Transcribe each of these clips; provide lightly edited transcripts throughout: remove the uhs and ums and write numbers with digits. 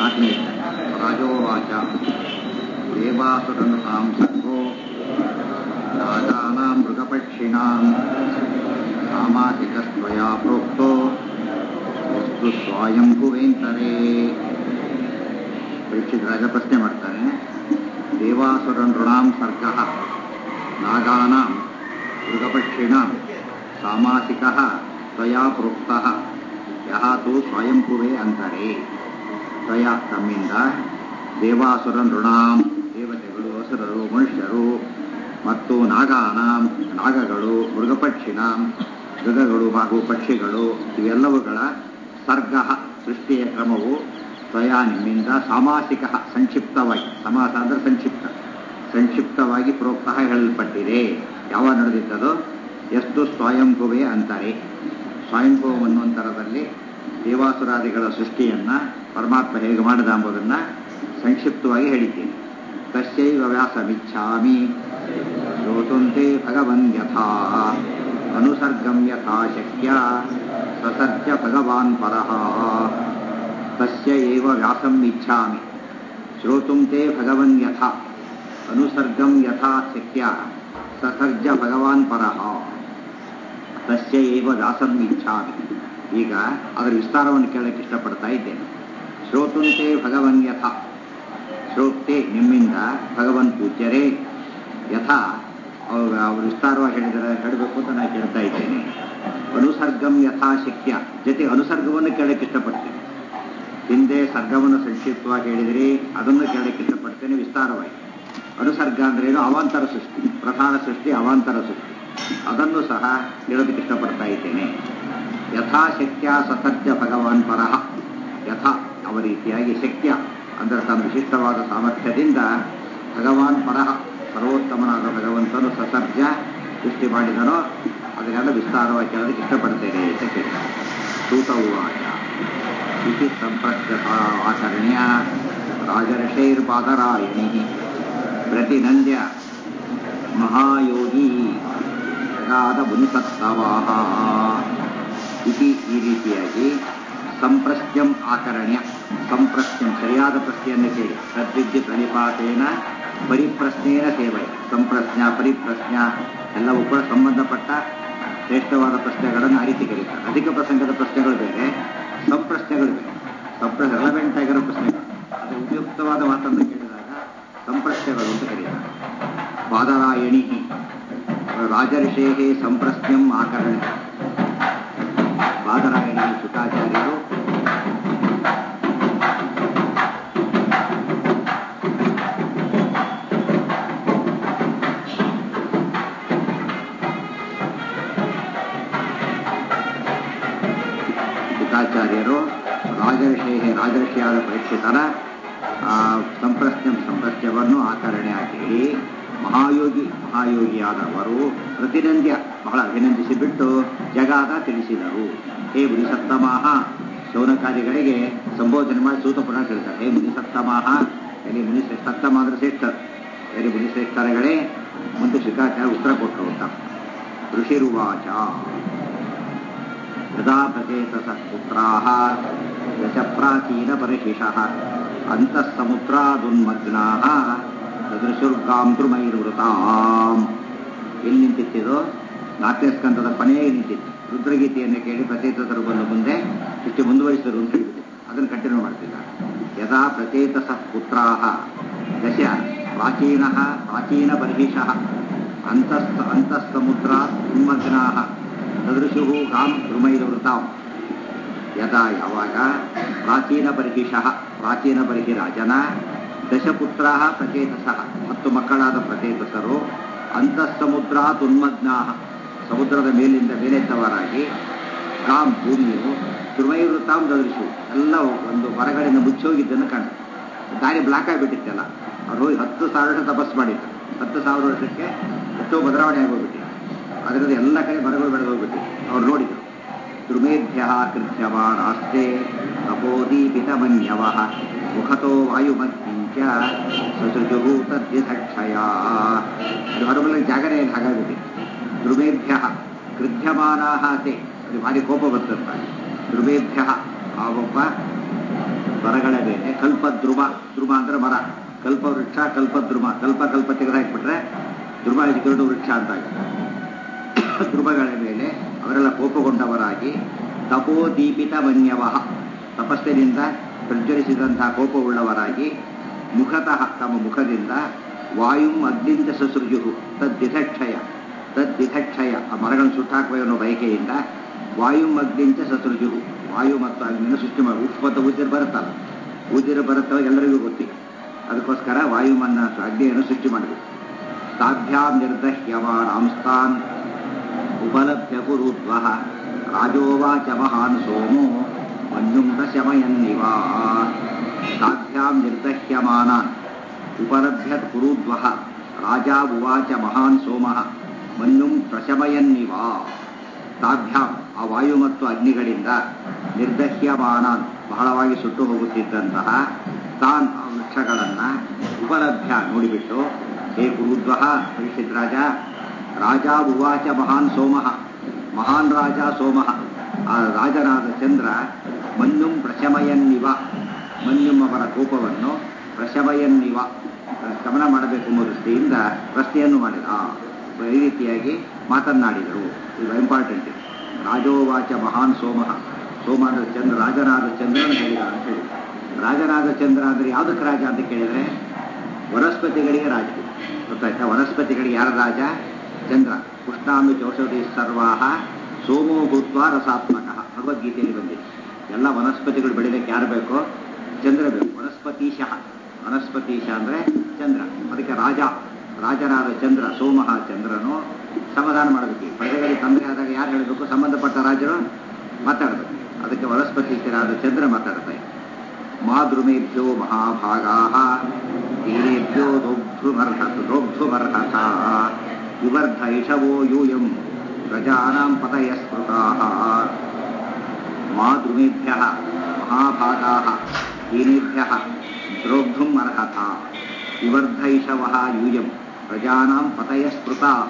ನಾಲ್ಕನೇ ರಾಜೋವಾಚ ದೇವಾಸುರನೃಣಾಂ ಸರ್ಗೋ ನಾಗಾನಾಂ ಮೃಗಪಕ್ಷಿಣಾಂ ಸಾಮಾಸಿಕಸ್ತ್ವಯಾ ಪ್ರೋಕ್ತೋ ವಸ್ತು ಸ್ವಾಯಂಭುವೇಂತರೇ. ಪರೀಕ್ಷಿತ ರಾಜ ಪ್ರಶ್ನೆ ಮಾಡ್ತಾನೆ. ದೇವಾಸುರನೃಣಾಂ ಸರ್ಗಃ ನಾಗಾನಾಂ ಮೃಗಪಕ್ಷಿಣಾಂ ಸಾಮಾಸಿಕಃ ತ್ವಯಾ ಪ್ರೋಕ್ತಃ ಯಹ ತು ಸ್ವಯಂಭುವೇ ಅಂತರೇ. ತ್ವಯ ತಮ್ಮಿಂದ ದೇವಾಸುರ ನೃಣಾಂ ದೇವತೆಗಳು, ಅಸುರರು, ಮನುಷ್ಯರು ಮತ್ತು ನಾಗಾನಾಂ ನಾಗಗಳು, ಮೃಗಪಕ್ಷಿಣಾಂ ಮೃಗಗಳು ಹಾಗೂ ಪಕ್ಷಿಗಳು ಇವೆಲ್ಲವುಗಳ ಸರ್ಗ ಸೃಷ್ಟಿಯ ಕ್ರಮವು ತ್ವಯ ನಿಮ್ಮಿಂದ ಸಾಮಾಸಿಕ ಸಂಕ್ಷಿಪ್ತವಾಗಿ, ಸಮಾಸ ಅಂದರೆ ಸಂಕ್ಷಿಪ್ತವಾಗಿ ಪ್ರೋಕ್ತಃ ಹೇಳಲ್ಪಟ್ಟಿದೆ. ಯಾವ ನಡೆದಿದ್ದದು? ಎಷ್ಟು ಸ್ವಯಂಭುವೇ ಅಂತಾರೆ. ಸ್ವಯಂಭುವ ಅನ್ನುವಂತರದಲ್ಲಿ ದೇವಾಸುರಾದಿಗಳ ಸೃಷ್ಟಿಯನ್ನು ಪರಮಾತ್ಮ ಹೇಗೆ ಮಾಡಿದ ಎಂಬುದನ್ನು ಸಂಕ್ಷಿಪ್ತವಾಗಿ ಹೇಳಿದ್ದೇನೆ. ತಸ್ಯೈವ ವ್ಯಾಸಮಿಚ್ಛಾಮಿ ಶ್ರೋತುಂತೆ ಭಗವನ್ ಯಥಾ ಅನುಸರ್ಗಂ ಯಥಾ ಶಕ್ಯ ಸಸರ್ಜ ಭಗವಾನ್ ಪರಃ. ತಸ್ಯ ಏವ ವ್ಯಾಸಂ ಇಚ್ಛಾಮಿ ಶ್ರೋತುಂತೆ ಭಗವನ್ ಯಥಾ ಅನುಸರ್ಗಂ ಯಥಾ ಶಕ್ಯ ಸಸರ್ಜ ಭಗವಾನ್ ಪರಃ. ತಸ್ಯ ಏವ ವ್ಯಾಸಂ ಇಚ್ಛಾಮಿ. ಈಗ ಅದರ ವಿಸ್ತಾರವನ್ನು ಕೇಳಕ್ಕೆ ಇಷ್ಟಪಡ್ತಾ ಇದ್ದೇನೆ. ಶ್ರೋತುಂತೆ ಭಗವನ್ ಯಥಾ, ಶ್ರೋತೆ ನಿಮ್ಮಿಂದ ಭಗವನ್ ಪೂಜ್ಯರೇ, ಯಥಾ ಅವರು ವಿಸ್ತಾರವಾಗಿ ಹೇಳಬೇಕು ಅಂತ ನಾನು ಕೇಳ್ತಾ ಇದ್ದೇನೆ. ಅನುಸರ್ಗಂ ಯಥಾ ಶಕ್ಯ, ಜೊತೆ ಅನುಸರ್ಗವನ್ನು ಕೇಳಕ್ಕೆ ಇಷ್ಟಪಡ್ತೇನೆ. ಹಿಂದೆ ಸರ್ಗವನ್ನು ಸಂಕ್ಷಿಪ್ತವಾಗಿ ಹೇಳಿದಿರಿ, ಅದನ್ನು ಕೇಳಕ್ಕೆ ಇಷ್ಟಪಡ್ತೇನೆ ವಿಸ್ತಾರವಾಗಿ. ಅನುಸರ್ಗ ಅಂದ್ರೆ ಏನು? ಅವಾಂತರ ಸೃಷ್ಟಿ, ಪ್ರಧಾನ ಸೃಷ್ಟಿ, ಅವಾಂತರ ಸೃಷ್ಟಿ, ಅದನ್ನು ಸಹ ಹೇಳೋದಕ್ಕೆ ಇಷ್ಟಪಡ್ತಾ ಇದ್ದೇನೆ. ಯಥಾಶಕ್ಯ ಸಸರ್ಜ ಭಗವಾನ್ ಪರಃ. ಯಥಾ ಯಾವ ರೀತಿಯಾಗಿ ಶಕ್ಯ ಅಂದರೆ ತನ್ನ ವಿಶಿಷ್ಟವಾದ ಸಾಮರ್ಥ್ಯದಿಂದ ಭಗವಾನ್ ಪರಃ ಸರ್ವೋತ್ತಮನಾದ ಭಗವಂತನು ಸಸರ್ಜ ಸೃಷ್ಟಿ ಮಾಡಿದನೋ ಅದನ್ನೆಲ್ಲ ವಿಸ್ತಾರವಾಗಿ ಕೇಳೋದಕ್ಕೆ ಇಷ್ಟಪಡ್ತೇನೆ ಅಂತ ಕೇಳಿದ. ಸೂತ ಉವಾಚ ಇತಿ ಸಂಪ್ರಜ್ಞತ ಆಚರಣ್ಯ ರಾಜರ್ಷೈರ್ಪಾದರಾಯಣಿ ಪ್ರತಿನಂದ್ಯ ಮಹಾಯೋಗಿ ಜಗಾದ ಮುನಿಸತ್ತವಾಹ. ಇತಿ ಈ ರೀತಿಯಾಗಿ ಸಂಪ್ರಶ್ಯಂ ಆಕರಣ್ಯ, ಸಂಪ್ರಶ್ಯಂ ಸರಿಯಾದ ಪ್ರಶ್ನೆಯನ್ನು ಕೇಳಿ, ತದ್ವಿದ್ಯ ಪ್ರಣಿಪಾತೇನ ಪರಿಪ್ರಶ್ನೇನ ಸೇವೆ. ಸಂಪ್ರಶ್ನ ಪರಿಪ್ರಶ್ನ ಎಲ್ಲವೂ ಕೂಡ ಸಂಬಂಧಪಟ್ಟ ಶ್ರೇಷ್ಠವಾದ ಪ್ರಶ್ನೆಗಳನ್ನು ಆ ರೀತಿ ಕರೀತಾರೆ. ಅಧಿಕ ಪ್ರಸಂಗದ ಪ್ರಶ್ನೆಗಳು ಬೇರೆ, ಸಂಪ್ರಶ್ನೆಗಳು ಬೇರೆ. ರೆಲವೆಂಟ್ ಆಗಿರೋ ಪ್ರಶ್ನೆಗಳು, ಅದು ಉಪಯುಕ್ತವಾದ ಮಾತನ್ನು ಕೇಳಿದಾಗ ಸಂಪ್ರಶ್ನೆಗಳು ಅಂತ ಕರೀತಾರೆ. ಪಾದರಾಯಣಿ ರಾಜರ್ಷೇ ಸಂಪ್ರಶ್ನಂ ಆಕರಣ್ಯ. ಪಾದರಾಯಣಿ ಸುತಾಚಾರ್ಯರು ರಾಜರ್ಷಿಯಾದ ಪರೀಕ್ಷಿತರ ಸಂಪ್ರಶ್ನವನ್ನು ಆಕರಣೆ ಕೇಳಿ ಮಹಾಯೋಗಿಯಾದವರು ಪ್ರತಿನಂದ್ಯ ಬಹಳ ಅಭಿನಂದಿಸಿ ಬಿಟ್ಟು ಜಗಾದ ತಿಳಿಸಿದರು. ಹೇ ಮುನಿಸತ್ತಮಾಹ, ಶೌನಕಾದಿಗಳಿಗೆ ಸಂಬೋಧನೆ ಮಾಡಿ ಸೂತ ಪುರಾಣ ಹೇಳ್ತಾರೆ. ಹೇ ಮುನಿಸತ್ತಮಾಹ, ಎಲ್ಲಿ ಮುನಿಶ್ರೇಷ್ಠ, ಸತ್ತಮ ಅಂದ್ರೆ ಶ್ರೇಷ್ಠರು, ಎಲ್ಲಿ ಮುನಿಶ್ರೇಷ್ಠರಗಳೇ ಮುಂದೆ ಶುಕಾಚಾರ್ಯ ಉತ್ತರ ಕೊಟ್ಟರು ಅಂತ. ಋಷಿರುವಾಚ ಯದಾ ಪ್ರಚೇತಸ ಪುತ್ರಾಃ ದಶ ಪ್ರಾಚೀನ ಪರಿಶಿಷಃ ಅಂತಃ ಸಮುದ್ರಾದುನ್ಮಗ್ನಾಃ ಸದೃಶುರ್ಗಾಂ ಧ್ರುಮೈರ್ವೃತಾಂ. ಎಲ್ಲಿ ನಿಂತಿತ್ತಿದೋ? ನಾಲ್ಕನೇ ಸ್ಕಂದದ ಕೊನೆಗೆ ನಿಂತಿತ್ತು. ರುದ್ರಗೀತೆಯನ್ನು ಕೇಳಿ ಪ್ರಚೇತಸರು ಬಂದು ಮುಂದೆ ಇಷ್ಟು ಮುಂದುವರಿಸಿದರು ಅಂತ ಹೇಳಿಬಿಟ್ಟು ಅದನ್ನು ಕಂಟಿನ್ಯೂ ಮಾಡ್ತಿದ್ದಾರೆ. ಯದಾ ಪ್ರಚೇತಸ ಪುತ್ರಾಃ ದಶ ಪ್ರಾಚೀನ ಪರಿಶಿಷಃ ಅಂತಃ ಸಮುದ್ರಾತ್ ಉನ್ಮಗ್ನಾಃ ಸದೃಶು ಗಾಂ ಧ್ರುಮೈರ್ವೃತಾಂ. ಯದಾ ಯಾವಾಗ ಪ್ರಾಚೀನ ಪರಿಹಿ ರಾಜನ ದಶಪುತ್ರ ಪ್ರಚೇತಸ 10 ಮಕ್ಕಳಾದ ಪ್ರಚೇತಸರು ಅಂತಃ ಸಮುದ್ರಾತ್ ಉನ್ಮಗ್ನಾಃ ಸಮುದ್ರದ ಮೇಲಿಂದ ಮೇಲೆದ್ದವರಾಗಿ ಗಾಂ ಭೂಮಿಯು ಧ್ರುಮೈರ್ವೃತಾಂ ದದೃಶು ಎಲ್ಲ ಒಂದು ಮರಗಳಿಂದ ಮುಚ್ಚೋಗಿದ್ದನ್ನು ಕಂಡು ದಾರಿ ಬ್ಲಾಕ್ ಆಗಿಬಿಟ್ಟಿತ್ತಲ್ಲ. ಅವ್ರು ಹೋಗಿ 10,000 ವರ್ಷ ತಪಸ್ಸು ಮಾಡಿದ್ರು. 10,000 ವರ್ಷಕ್ಕೆ ಎಷ್ಟೋ ಬದಲಾವಣೆ ಆಗೋಗ್ಬಿಟ್ಟಿದೆ. ಅದರಿಂದ ಎಲ್ಲ ಕಡೆ ಮರಗಳು ಬೆಳೆದೋಗ್ಬಿಟ್ಟಿದೆ. ಅವ್ರು ನೋಡಿದರು. ಧ್ರುಮೇಭ್ಯ ಕೃತ್ಯವಾನಾಸ್ತೆ ತಪೋದೀಪಿತಮನ್ಯವಃ ಮುಖತೋ ವಾಯುಮತ್ಕಿಂಚ ಸಸೃಜುಹು ತದ್ಯಸಕ್ಷಯ. ಅದು ಹೊರಬಲ್ಲ ಜಾಗನೇ ಹಾಗಾಗುತ್ತೆ. ಧ್ರುಮೇಭ್ಯ ಕೃತ್ಯಮಾನಾಃ ತೇ, ಅದು ಭಾರಿ ಕೋಪ ಬರ್ತಂತ. ಧ್ರುವೇಭ್ಯ ಆ ಒಬ್ಬ ಮರಗಳ ಮೇಲೆ ಕಲ್ಪದ್ರುಮ, ದ್ರುಮ ಅಂದ್ರೆ ಮರ, ಕಲ್ಪವೃಕ್ಷ ಕಲ್ಪದ್ರುಮ, ಕಲ್ಪ ತೆಗೆದುಹಾಕಿಬಿಟ್ರೆ ಧ್ರುವ ಇದ್ಕೊಂಡು ವೃಕ್ಷ ಅಂತಾಗ ಧ್ರುವಗಳ ಮೇಲೆ ಅವರೆಲ್ಲ ಕೋಪಗೊಂಡವರಾಗಿ ತಪೋದೀಪಿತ ಮನ್ಯವ, ತಪಸ್ಸಿನಿಂದ ಪ್ರಜ್ವಲಿಸಿದಂತಹ ಕೋಪವುಳ್ಳವರಾಗಿ ಮುಖತಃ ತಮ್ಮ ಮುಖದಿಂದ ವಾಯುಂ ಅಗ್ನಿಂದ ಸಸೃಜು ತದ್ದಿಧಕ್ಷಯ ಆ ಮರಗಳನ್ನು ಸುಟ್ಟಾಕುವ ಅನ್ನೋ ಬಯಕೆಯಿಂದ ವಾಯುಂ ಅಗ್ನಿಂಚ ಸಸೃಜು, ವಾಯು ಮತ್ತು ಅಗ್ನಿಯನ್ನು ಸೃಷ್ಟಿ ಮಾಡಿ ಉಪ್ಪು ಮತ್ತು ಉದಿರು ಬರುತ್ತಲ್ಲ, ಉದಿರು ಬರುತ್ತವೆ ಎಲ್ಲರಿಗೂ ಗೊತ್ತಿಲ್ಲ, ಅದಕ್ಕೋಸ್ಕರ ವಾಯುಮನ್ನ ಅಗ್ನಿಯನ್ನು ಸೃಷ್ಟಿ ಮಾಡಬೇಕು. ತಾಭ್ಯಾಂ ನಿರ್ದಹ್ಯಮಾನಾಂಸ್ತಾನ್ ಉಪಲಭ್ಯ ಕುರುದ್ವಃ ರಾಜೋವಾಚ ಮಹಾನ್ ಸೋಮೋ ಮನ್ಯುಂ ಪ್ರಶಮಯನ್ನಿವ. ತಾಭ್ಯಾಂ ನಿರ್ದಹ್ಯಮಾನಾನ್ ಉಪಲಭ್ಯ ಕುರುದ್ವಃ ರಾಜಾ ಉವಾಚ ಮಹಾನ್ ಸೋಮಃ ಮನ್ಯುಂ ಪ್ರಶಮಯನ್ನಿವ. ತಾಭ್ಯಾಂ ಆ ವಾಯು ಮತ್ತು ಅಗ್ನಿಗಳಿಂದ ನಿರ್ದಹ್ಯಮಾನಾನ್ ಬಹಳವಾಗಿ ಸುಟ್ಟು ಹೋಗುತ್ತಿದ್ದಂತಹ ತಾನ್ ಆ ವೃಕ್ಷಗಳನ್ನು ಉಪಲಭ್ಯ ನೋಡಿಬಿಟ್ಟು, ಹೇ ಕುರುದ್ವಃ ಪರೀಕ್ಷಿತ್ ರಾಜ, ರಾಜ ಉವಾಚ ಮಹಾನ್ ಸೋಮಃ, ಮಹಾನ್ ರಾಜ ಸೋಮಃ ಆ ರಾಜನಾದ ಚಂದ್ರ ಮನ್ಯುಂ ಪ್ರಶಮಯನ್ನಿವ, ಮನ್ಯುಂ ಅವರ ಕೋಪವನ್ನು ಪ್ರಶಮಯನ್ನಿವ ಶಮನ ಮಾಡಬೇಕು ಎಂಬ ದೃಷ್ಟಿಯಿಂದ ಪ್ರಶ್ನೆಯನ್ನು ಮಾಡಿದ. ಈ ರೀತಿಯಾಗಿ ಮಾತನ್ನಾಡಿದರು. ಇದು ಇಂಪಾರ್ಟೆಂಟ್. ರಾಜೋವಾಚ ಮಹಾನ್ ಸೋಮಃ, ಸೋಮ ಅಂದರೆ ಚಂದ್ರ, ರಾಜನಾದ ಚಂದ್ರನ ಹೇಳಿದ ಅಂತ ಹೇಳಿ. ರಾಜನಾದ ಚಂದ್ರ ಅಂದರೆ ಯಾವುದಕ್ಕೆ ರಾಜ ಅಂತ ಕೇಳಿದರೆ ವನಸ್ಪತಿಗಳಿಗೆ ರಾಜ. ಗೊತ್ತಾಯ್ತಾ? ವನಸ್ಪತಿಗಳಿಗೆ ಯಾರ ರಾಜ? ಚಂದ್ರ. ಉಷ್ಣಾಮಿ ಚೌಷಧಿ ಸರ್ವಾಹ ಸೋಮೋ ಭೂತ್ವ ರಸಾತ್ಮಕ, ಭಗವದ್ಗೀತೆಯಲ್ಲಿ ಬಂದಿದೆ. ಎಲ್ಲ ವನಸ್ಪತಿಗಳು ಬೆಳೆಯಲಿಕ್ಕೆ ಯಾರು ಬೇಕೋ? ಚಂದ್ರ ಬೇಕು. ವನಸ್ಪತೀಶ ಅಂದರೆ ಚಂದ್ರ. ಅದಕ್ಕೆ ರಾಜನಾದ ಚಂದ್ರ, ಸೋಮಃ ಚಂದ್ರನು ಸಮಾಧಾನ ಮಾಡಬೇಕು. ಪ್ರಜೆಗಳಿಗೆ ತೊಂದರೆ ಆದಾಗ ಯಾರು ಹೇಳಬೇಕು? ಸಂಬಂಧಪಟ್ಟ ರಾಜರು ಮಾತಾಡಬೇಕು. ಅದಕ್ಕೆ ವನಸ್ಪತೀಶರಾದ ಚಂದ್ರ ಮಾತಾಡ್ತಾರೆ. ಮಾದ್ರುಮೇಭ್ಯೋ ಮಹಾಭಾಗಾ ತೀರೇಭ್ಯೋ ದೋಗ್ಧುಮರ್ಹಥ ವಿವರ್ಧ ಇಷವೋ ಯೂಯಂ ಪ್ರಜಾನಾಂ ಪತಯ ಸ್ಮೃತಾಃ. ಮಾದ್ರುಮೇಭ್ಯಃ ಮಹಾಭಾಗಾಃ ದೀನೇಭ್ಯಃ ದ್ರೋಗ್ಧುಂ ಅರ್ಹಥ ವಿವರ್ಧ ಇಷವಃ ಯೂಯಂ ಪ್ರಜಾನಾಂ ಪತಯ ಸ್ಮೃತಾಃ.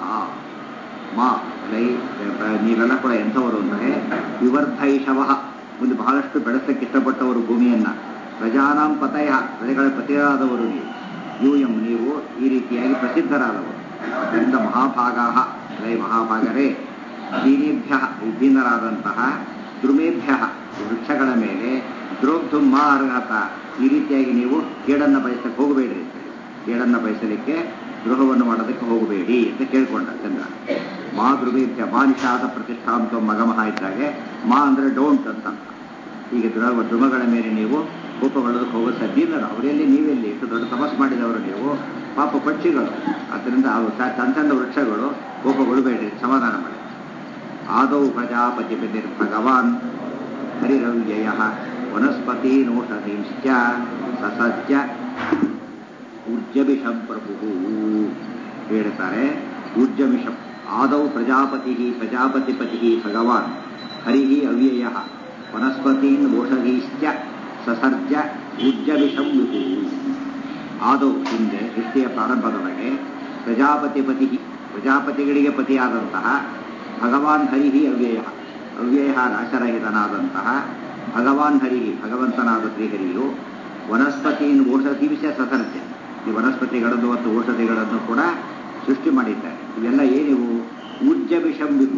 ನೀವೆಲ್ಲ ಕೂಡ ಎಂಥವರು ಅಂದರೆ ವಿವರ್ಧ ಇಷವಃ, ಮುಂದೆ ಬಹಳಷ್ಟು ಬೆಳೆಸಕ್ಕೆ ಇಷ್ಟಪಟ್ಟವರು ಭೂಮಿಯನ್ನ. ಪ್ರಜಾನಾಂ ಪತಯ, ಪ್ರಜೆಗಳ ಪತಿಯಾದವರು ನೀವು. ಯೂಯಂ ನೀವು ಈ ರೀತಿಯಾಗಿ ಪ್ರಸಿದ್ಧರಾದವರು. ಅದರಿಂದ ಮಹಾಭಾಗಾಃ, ಮಹಾಭಾಗರೇ, ದೀನೇಭ್ಯ ವಿಭಿನ್ನರಾದಂತಹ, ದ್ರುಮೇಭ್ಯ ವೃಕ್ಷಗಳ ಮೇಲೆ, ದ್ರೋಗ್ಧುಂ ಮಾ ಅರ್ಹತ ಈ ರೀತಿಯಾಗಿ ನೀವು ಕೇಡನ್ನು ಬಯಸಕ್ಕೆ ಹೋಗಬೇಡ್ರಿ ಅಂತ ಹೇಳಿ. ಕೇಡನ್ನು ಬಯಸಲಿಕ್ಕೆ ದ್ರೋಹವನ್ನು ಮಾಡೋದಕ್ಕೆ ಹೋಗಬೇಡಿ ಅಂತ ಕೇಳ್ಕೊಂಡ ಚಂದ್ರ. ಮಾ ದ್ರುಮೇಭ್ಯ ಮಾ ನಿಷಾದ ಪ್ರತಿಷ್ಠಾಂತ ಮಗಮಹ ಇದ್ದಾಗೆ ಮಾ ಅಂದರೆ ಡೋಂಟ್ ಅಂತ. ಹೀಗೆ ಧ್ರುವಗಳ ಮೇಲೆ ನೀವು ಕೋಪಗೊಳ್ಳೋದಕ್ಕೆ ಹೋಗೋ ಸದ್ದಿಲ್ಲ. ಅವರೆಲ್ಲಿ ನೀವೆಲ್ಲಿ ಎಷ್ಟು ದೊಡ್ಡ ತಪಸ್ಸು ಮಾಡಿದವರು ನೀವು, ಪಾಪ ಪಕ್ಷಿಗಳು. ಆದ್ದರಿಂದ ಅವು ಚಂದ ವೃಕ್ಷಗಳು ಕೋಪಗೊಳ್ಳಬೇಡ್ರಿ, ಸಮಾಧಾನ ಮಾಡಿ. ಆದೌ ಪ್ರಜಾಪತಿ ಭಗವಾನ್ ಹರಿರವ್ಯಯ ವನಸ್ಪತಿ ನೋಷಧೀಂಶ್ಚ ಸಸಜ್ಜ ಊರ್ಜಮಿಷಂ ಪ್ರಭು ಹೇಳ್ತಾರೆ. ಊರ್ಜಮಿಷಂ ಆದೌ ಪ್ರಜಾಪತಿಪತಿ ಭಗವಾನ್ ಹರಿ ಅವ್ಯಯ ವನಸ್ಪತೀನ್ ಓಷಧೀಶ್ಚ ಸಸರ್ಜ ಊರ್ಜಮಿಷಂ ವಿಭು. ಆದೌ ಹಿಂದೆ ಸೃಷ್ಟಿಯ ಪ್ರಾರಂಭದೊಳಗೆ ಪ್ರಜಾಪತಿಗಳಿಗೆ ಪತಿಯಾದಂತಹ ಭಗವಾನ್ ಹರಿ ಅವ್ಯಯ ನಾಶರಹಿತನಾದಂತಹ ಭಗವಾನ್ ಹರಿ ಭಗವಂತನಾದ ಶ್ರೀಹರಿಯು ವನಸ್ಪತೀನ್ ಓಷಧೀಶ ಸಸರ್ಜ ಈ ವನಸ್ಪತಿಗಳನ್ನು ಮತ್ತು ಔಷಧಿಗಳನ್ನು ಕೂಡ ಸೃಷ್ಟಿ ಮಾಡಿದ್ದಾರೆ. ಇವೆಲ್ಲ ಏನಿವು? ಊರ್ಜಮಿಷಂ ವಿಭು.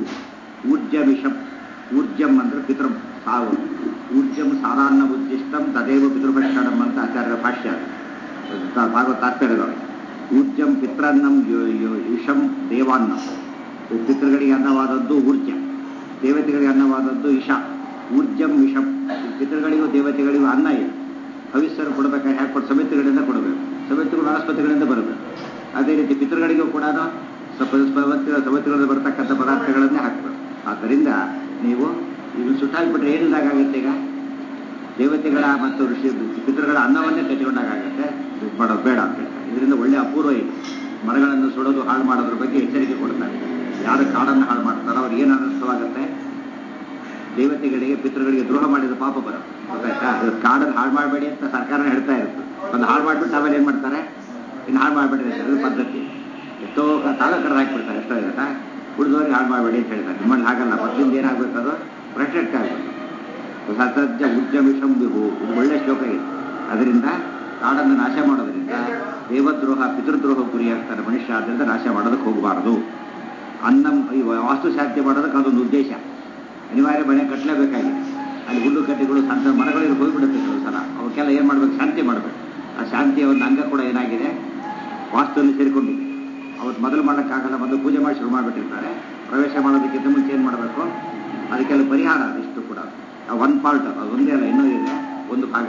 ಊರ್ಜಂ ಅಂದ್ರೆ ಪಿತೃ ಸಾವು. ಊರ್ಜಂ ಸಾಧಾರಣ ಉದ್ದಿಷ್ಟಂ ತದೇವ ಪಿತೃಭಕ್ಷಣಂ ಅಂತ ಆಚಾರ್ಯರ ಭಾಷ್ಯ ಭಾಗವತ ತಾತ್ಪರ್ಯದೊಳಗೆ. ಊರ್ಜಂ ಪಿತೃನ್ನಂ ಇಷಂ ದೇವಾನ್ನಂ. ಪಿತೃಗಳಿಗೆ ಅನ್ನವಾದದ್ದು ಊರ್ಜ, ದೇವತೆಗಳಿಗೆ ಅನ್ನವಾದದ್ದು ಇಷ. ಊರ್ಜಂ ವಿಷಂ. ಪಿತೃಗಳಿಗೂ ದೇವತೆಗಳಿಗೂ ಅನ್ನ ಇದೆ. ಹವಿಸ್ಸರು ಕೊಡಬೇಕಾದ್ರೆ ಹ್ಯಾಕೆ ಕೊಟ್ಟು ಸಮಿತಿಗಳಿಂದ ಕೊಡಬೇಕು. ಸಮಿತಿಗಳು ವನಸ್ಪತಿಗಳಿಂದ ಬರಬೇಕು. ಅದೇ ರೀತಿ ಪಿತೃಗಳಿಗೂ ಕೂಡ ಸಮಿತಿಗಳಿಂದ ಬರತಕ್ಕಂಥ ಪದಾರ್ಥಗಳನ್ನೇ ಹಾಕಬೇಕು. ಆದ್ದರಿಂದ ನೀವು ಇದು ಸುಟ್ಟಾಗ್ಬಿಟ್ರೆ ಏನಿದಾಗುತ್ತೆ? ಈಗ ದೇವತೆಗಳ ಮತ್ತು ಪಿತೃಗಳ ಅನ್ನವನ್ನೇ ಕಟ್ಟಿಕೊಂಡಾಗುತ್ತೆ. ಮಾಡೋದು ಬೇಡ ಅಂತ ಹೇಳ್ತಾರೆ. ಇದರಿಂದ ಒಳ್ಳೆ ಅಪೂರ್ವ ಇದೆ. ಮರಗಳನ್ನು ಸುಡೋದು ಹಾಳು ಮಾಡೋದ್ರ ಬಗ್ಗೆ ಎಚ್ಚರಿಕೆ ಕೊಡ್ತಾರೆ. ಯಾರು ಕಾಡನ್ನು ಹಾಳು ಮಾಡ್ತಾರೋ ಅವ್ರಿಗೆ ಏನು ಅನರ್ಥವಾಗುತ್ತೆ? ದೇವತೆಗಳಿಗೆ ಪಿತೃಗಳಿಗೆ ದ್ರೋಹ ಮಾಡಿದ ಪಾಪ ಬರುತ್ತೆ. ಗೊತ್ತಾಯ್ತಾ? ಕಾಡನ್ನು ಹಾಳು ಮಾಡಬೇಡಿ ಅಂತ ಸರ್ಕಾರನೇ ಹೇಳ್ತಾ ಇರುತ್ತೆ. ಒಂದು ಹಾಳು ಮಾಡಿಬಿಟ್ಟು ಆಮೇಲೆ ಏನು ಮಾಡ್ತಾರೆ? ಇನ್ನು ಹಾಳು ಮಾಡಬೇಡಿ ಅಂತ ಅದು ಪದ್ಧತಿ. ಎಷ್ಟೋ ತಾಲೂಕರು ಹಾಕಿಬಿಡ್ತಾರೆ. ಎಷ್ಟೋ ಇರುತ್ತೆ ಉಳಿದವರಿಗೆ ಹಾಳು ಮಾಡಬೇಡಿ ಅಂತ ಹೇಳ್ತಾರೆ. ನಿಮ್ಮಲ್ಲಿ ಹಾಗಲ್ಲ. ಮೊದಲಿಂದ ಏನಾಗಬೇಕು? ಅದು ಪ್ರೊಟೆಕ್ಟ್ ಆಗಬೇಕು. ಸಸಜ್ಜ ಉದ್ಯಮಿಷಂ ವಿಭು, ಇದು ಒಳ್ಳೆ ಶ್ಲೋಕ ಇದೆ. ಅದರಿಂದ ಕಾಡನ್ನು ನಾಶ ಮಾಡೋದ್ರಿಂದ ದೇವದ್ರೋಹ ಪಿತೃದ್ರೋಹ ಗುರಿಯಾಗ್ತಾರೆ ಮನುಷ್ಯ. ಆದ್ದರಿಂದ ನಾಶ ಮಾಡೋದಕ್ಕೆ ಹೋಗಬಾರದು. ಅನ್ನಂ ಈ ವಾಸ್ತುಶಾಂತಿ ಮಾಡೋದಕ್ಕೆ ಅದೊಂದು ಉದ್ದೇಶ. ಅನಿವಾರ್ಯ ಮನೆ ಕಟ್ಟಲೇಬೇಕಾಗಿದೆ. ಅಲ್ಲಿ ಹುಲ್ಲು ಕಡ್ಡಿಗಳು ಸಣ್ಣ ಮರಗಳಿಗೆ ಹೋಗಿಬಿಡುತ್ತೆ ಕೆಲವು ಸಲ. ಅವಕ್ಕೆಲ್ಲ ಏನು ಮಾಡಬೇಕು? ಶಾಂತಿ ಮಾಡಬೇಕು. ಆ ಶಾಂತಿಯ ಒಂದು ಅಂಗ ಕೂಡ ಏನಾಗಿದೆ, ವಾಸ್ತುವಿನಲ್ಲಿ ಸೇರಿಕೊಂಡಿದೆ. ಅವತ್ತು ಮೊದಲು ಮಾಡೋಕ್ಕಾಗಲ್ಲ, ಮೊದಲು ಪೂಜೆ ಮಾಡಿ ಶುರು ಮಾಡಿಬಿಟ್ಟಿರ್ತಾರೆ. ಪ್ರವೇಶ ಮಾಡೋದಕ್ಕಿಂತ ಮುಂಚೆ ಏನು ಮಾಡಬೇಕು? ಅದಕ್ಕೆಲ್ಲ ಪರಿಹಾರ ಇಷ್ಟು ಕೂಡ. ಒನ್ ಪಾರ್ಟ್ ಅದು ಒಂದೇ ಅಲ್ಲ, ಇನ್ನೂ ಇದೆ ಒಂದು ಭಾಗ.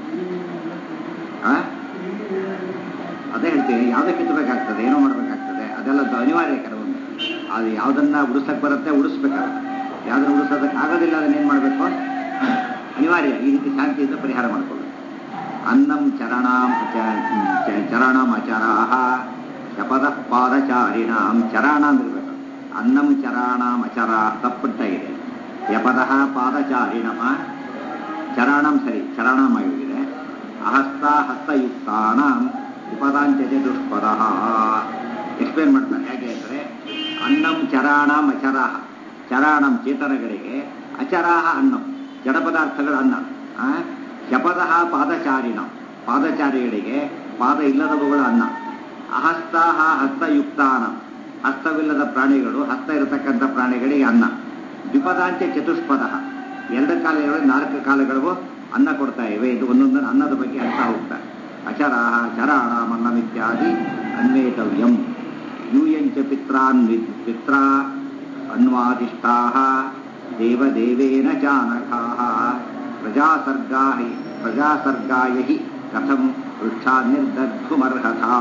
ಅದೇ ಹೇಳ್ತೀವಿ, ಯಾವುದೇ ಕಿತ್ತಬೇಕಾಗ್ತದೆ, ಏನೋ ಮಾಡಬೇಕಾಗ್ತದೆ. ಅದೆಲ್ಲ ಅನಿವಾರ್ಯ ಕೆಲವೊಂದು. ಅದು ಯಾವುದನ್ನ ಉಡಿಸಕ್ಕೆ ಬರುತ್ತೆ ಉಡಿಸ್ಬೇಕಾಗುತ್ತೆ. ಯಾವುದನ್ನು ಉಡಿಸೋದಕ್ಕೆ ಆಗೋದಿಲ್ಲ ಅದನ್ನೇನು ಮಾಡಬೇಕು? ಅನಿವಾರ್ಯ. ಈ ರೀತಿ ಶಾಂತಿಯಿಂದ ಪರಿಹಾರ ಮಾಡಿಕೊಳ್ಳಬೇಕು. ಅನ್ನಂ ಚರಣಂ ಅಚರಾಹ ಶಪದ ಪಾದಚಾರಿಣಾಂ. ಚರಾಣ ಅಂದಿರ್ಬೇಕು. ಅನ್ನಂ ಚರಾಣಾಂ ಅಚರ ತಪ್ಪುತ್ತಾ ಇದೆ. ಯಪದ ಪಾದಚಾರಿಣಮ ಚರಾಣಂ ಸರಿ, ಚರಾಣಂ ಆಗಿದೆ. ಅಹಸ್ತ ಹಸ್ತಯುಕ್ತಾನಾಂ ವಿಪದಾಂಚತೆ ದುಷ್ಪದ. ಎಕ್ಸ್ಪ್ಲೇನ್ ಮಾಡ್ತಾರೆ ಹೇಗೆ ಅಂದರೆ, ಅನ್ನಂ ಚರಾಣಂ ಅಚರಾಹ. ಚರಾಣಂ ಚೇತನಗಳಿಗೆ, ಅಚರಾಹ ಅನ್ನಂ ಜಡ ಪದಾರ್ಥಗಳ ಅನ್ನ. ಶಪದ ಪಾದಚಾರಿಣ ಪಾದಚಾರಿಗಳಿಗೆ ಪಾದ ಇಲ್ಲದವುಗಳ ಅನ್ನ. ಅಹಸ್ತಾಹ ಹಸ್ತಯುಕ್ತಾನ ಹಸ್ತವಿಲ್ಲದ ಪ್ರಾಣಿಗಳು, ಹಸ್ತ ಇರತಕ್ಕಂಥ ಪ್ರಾಣಿಗಳಿಗೆ ಅನ್ನ. ದ್ವಿಪದಾಂಚ ಚತುಷ್ಪದ ಎರಡು ಕಾಲಗಳು ನಾಲ್ಕು ಕಾಲಗಳಿಗೂ ಅನ್ನ ಕೊಡ್ತಾ ಇವೆ. ಇದು ಒಂದೊಂದು ಅನ್ನದ ಬಗ್ಗೆ ಅರ್ಥ ಹೋಗ್ತಾರೆ. ಅಚರಾಹ ಚರಾಣಾಂ ಅನ್ನಮಿತ್ಯಾದಿ ಅನ್ವೇತವ್ಯಂ. ಯೂಯಂಚ ಪಿತ್ರ ಅನ್ವಾದಿಷ್ಟಾಃ ದೇವದೇವೇನ ಚಾನಘಾಃ ಪ್ರಜಾಸರ್ಗಾಯ ಹಿ ಕಥಂ ವೃಕ್ಷಾನ್ನಿರ್ದಗ್ಧುಮರ್ಹತಾ.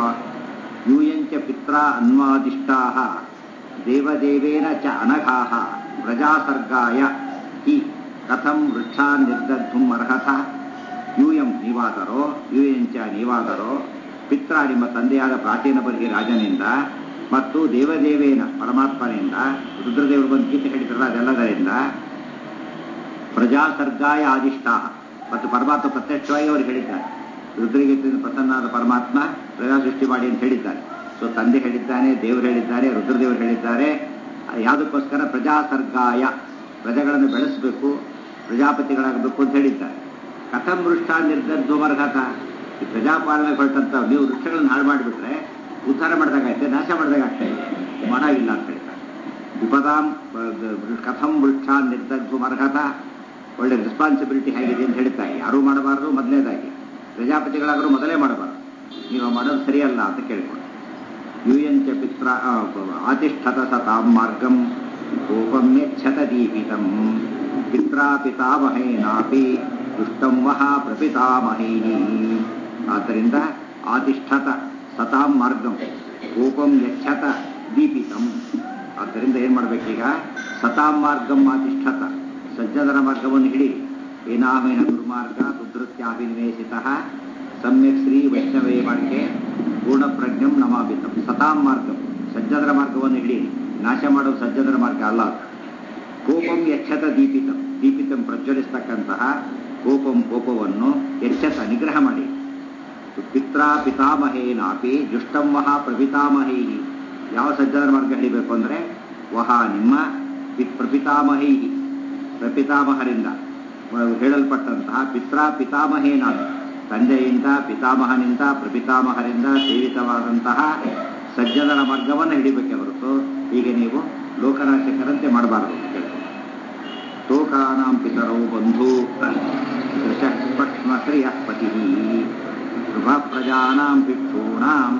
ಯೂಯಂಚ ಪಿತ್ರ ಅನ್ವಾದಿಷ್ಟಾಃ ದೇವದೇವೇನ ಚ ಅನಘಾಃ ಪ್ರಜಾಸರ್ಗಾಯ ಹಿ ಕಥಂ ವೃಕ್ಷಾನ್ನಿರ್ದಗ್ಧುಂ ಅರ್ಹತಾ. ಯೂಯಂ ನೀವಾದರೋ, ಯೂಯಂಚ ನೀವಾದರೋ, ಪಿತ್ರ ನಿಮ್ಮ ತಂದೆಯಾದ ಪ್ರಾಚೀನ ಬರ್ಗಿ ರಾಜನಿಂದ ಮತ್ತು ದೇವದೇವೇನ ಪರಮಾತ್ಮನಿಂದ, ರುದ್ರದೇವರು ಬಂದು ಗೀತೆ ಹೇಳಿದ್ರಲ್ಲ ಅದೆಲ್ಲದರಿಂದ, ಪ್ರಜಾಸರ್ಗಾಯ ಆದಿಷ್ಟ ಮತ್ತು ಪರಮಾತ್ಮ ಪ್ರತ್ಯಕ್ಷವಾಗಿ ಅವರು ಹೇಳಿದ್ದಾರೆ. ರುದ್ರಗೀತೆಯಿಂದ ಪ್ರಸನ್ನಾದ ಪರಮಾತ್ಮ ಪ್ರಜಾ ಸೃಷ್ಟಿ ಮಾಡಿ ಅಂತ ಹೇಳಿದ್ದಾರೆ. ಸೊ ತಂದೆ ಹೇಳಿದ್ದಾನೆ, ದೇವರು ಹೇಳಿದ್ದಾರೆ, ರುದ್ರದೇವರು ಹೇಳಿದ್ದಾರೆ. ಯಾವುದಕ್ಕೋಸ್ಕರ? ಪ್ರಜಾಸರ್ಗಾಯ, ಪ್ರಜೆಗಳನ್ನು ಬೆಳೆಸಬೇಕು, ಪ್ರಜಾಪತಿಗಳಾಗಬೇಕು ಅಂತ ಹೇಳಿದ್ದಾರೆ. ಕಥಂ ವೃಕ್ಷ ನಿರ್ದರ್ಧುಮರ್ಹತ. ಈ ಪ್ರಜಾಪಾಲನೆ ಹೊರಟಂತ ನೀವು ವೃಕ್ಷಗಳನ್ನು ಹಾಳು ಮಾಡಿಬಿಟ್ರೆ ಉದ್ಧಾರ ಮಾಡಿದಾಗೈತೆ, ನಾಶ ಮಾಡಿದಾಗಷ್ಟೇ, ಮಾಡಾಗಿಲ್ಲ ಅಂತ ಹೇಳ್ತಾರೆ. ವಿಪದಾಂ ಕಥಂ ವೃಕ್ಷ ನಿರ್ದಗ್ಧುಮರ್ಹತ. ಒಳ್ಳೆ ರೆಸ್ಪಾನ್ಸಿಬಿಲಿಟಿ ಹೇಗಿದೆ ಅಂತ ಹೇಳ್ತಾರೆ. ಯಾರೂ ಮಾಡಬಾರ್ದು, ಮೊದಲನೇದಾಗಿ ಪ್ರಜಾಪತಿಗಳಾದರೂ ಮೊದಲೇ ಮಾಡಬಾರ್ದು. ನೀವು ಮಾಡೋದು ಸರಿಯಲ್ಲ ಅಂತ ಕೇಳಿಕೊಂಡು. ಯೂಯಂಚ ಪಿತ್ರ ಆತಿಷ್ಠತ ಸತಾಂ ಮಾರ್ಗಂ ಕೋಪಂ ಯಚ್ಛತ ದೀಪಿತಂ ಪಿತ್ರಾಪಿತಾಮಹೇನಾಪಿ ದುಷ್ಟಂ ವಹ ಪ್ರಪಿತಾಮಹೇನಿ. ಆದ್ದರಿಂದ ಆತಿಷ್ಠತ ಸತಾಂ ಮಾರ್ಗಂ ಕೋಪಂ ಯಚ್ಛತ ದೀಪಿತಂ. ಆದ್ದರಿಂದ ಏನು ಮಾಡಬೇಕೀಗ? ಸತಾಂ ಮಾರ್ಗಂ ಆತಿಷ್ಠತ, ಸಜ್ಜನರ ಮಾರ್ಗವನ್ನು ಹಿಡಿ. ಏನಾಮೇನ ದುರ್ಮಾರ್ಗ ದುಧೃತ್ಯಾಭಿನಿವೇಶಿತ ಸಮ್ಯಕ್ ಶ್ರೀ ವೈಷ್ಣವೇ ಮಾರ್ಗೆ ಪೂರ್ಣಪ್ರಜ್ಞಂ ನಮಾಭಿತಂ. ಸತಾಂ ಮಾರ್ಗಂ, ಸಜ್ಜನರ ಮಾರ್ಗವನ್ನು ಹಿಡಿ. ನಾಶ ಮಾಡುವ ಸಜ್ಜನರ ಮಾರ್ಗ ಅಲ್ಲ. ಕೋಪಂ ಯಚ್ಛತ ದೀಪಿತಂ, ದೀಪಿತಂ ಪ್ರಜ್ವಲಿಸ್ತಕ್ಕಂತಹ ಕೋಪಂ, ಕೋಪವನ್ನು ಯಚ್ಛತ ನಿಗ್ರಹ ಮಾಡಿ. ಪಿತ್ರಾ ಪಿತಾಮಹೇನಾಪಿ ಜುಷ್ಟಂ ವಹ ಪ್ರಪಿತಾಮಹೇಹಿ. ಯಾವ ಸಜ್ಜನರ ಮಾರ್ಗ ಹಿಡಿಬೇಕು ಅಂದರೆ, ವಹ ನಿಮ್ಮ ಪ್ರಪಿತಾಮಹೇಹಿ, ಪ್ರಪಿತಾಮಹರಿಂದ ಹೇಳಲ್ಪಟ್ಟಂತಹ ಪಿತ್ರಾ ಪಿತಾಮಹೇನಾಪಿ, ತಂದೆಯಿಂದ ಪಿತಾಮಹನಿಂದ ಪ್ರಪಿತಾಮಹರಿಂದ ಸೇವಿತವಾದಂತಹ ಸಜ್ಜನರ ಮಾರ್ಗವನ್ನು ಹಿಡಿಬೇಕೆ ಹೊರತು ಹೀಗೆ ನೀವು ಲೋಕನಾಶಕರಂತೆ ಮಾಡಬಾರದು ಅಂತ ಹೇಳ್ತಾರೆ. ತೋಕಾನಾಂ ಪಿತರೌ ಬಂಧು ಶ್ರೀಯ ಪತಿ ಶುಭ ಪ್ರಜಾನಾಂ ಭಿಕ್ಷೂಣಾಂ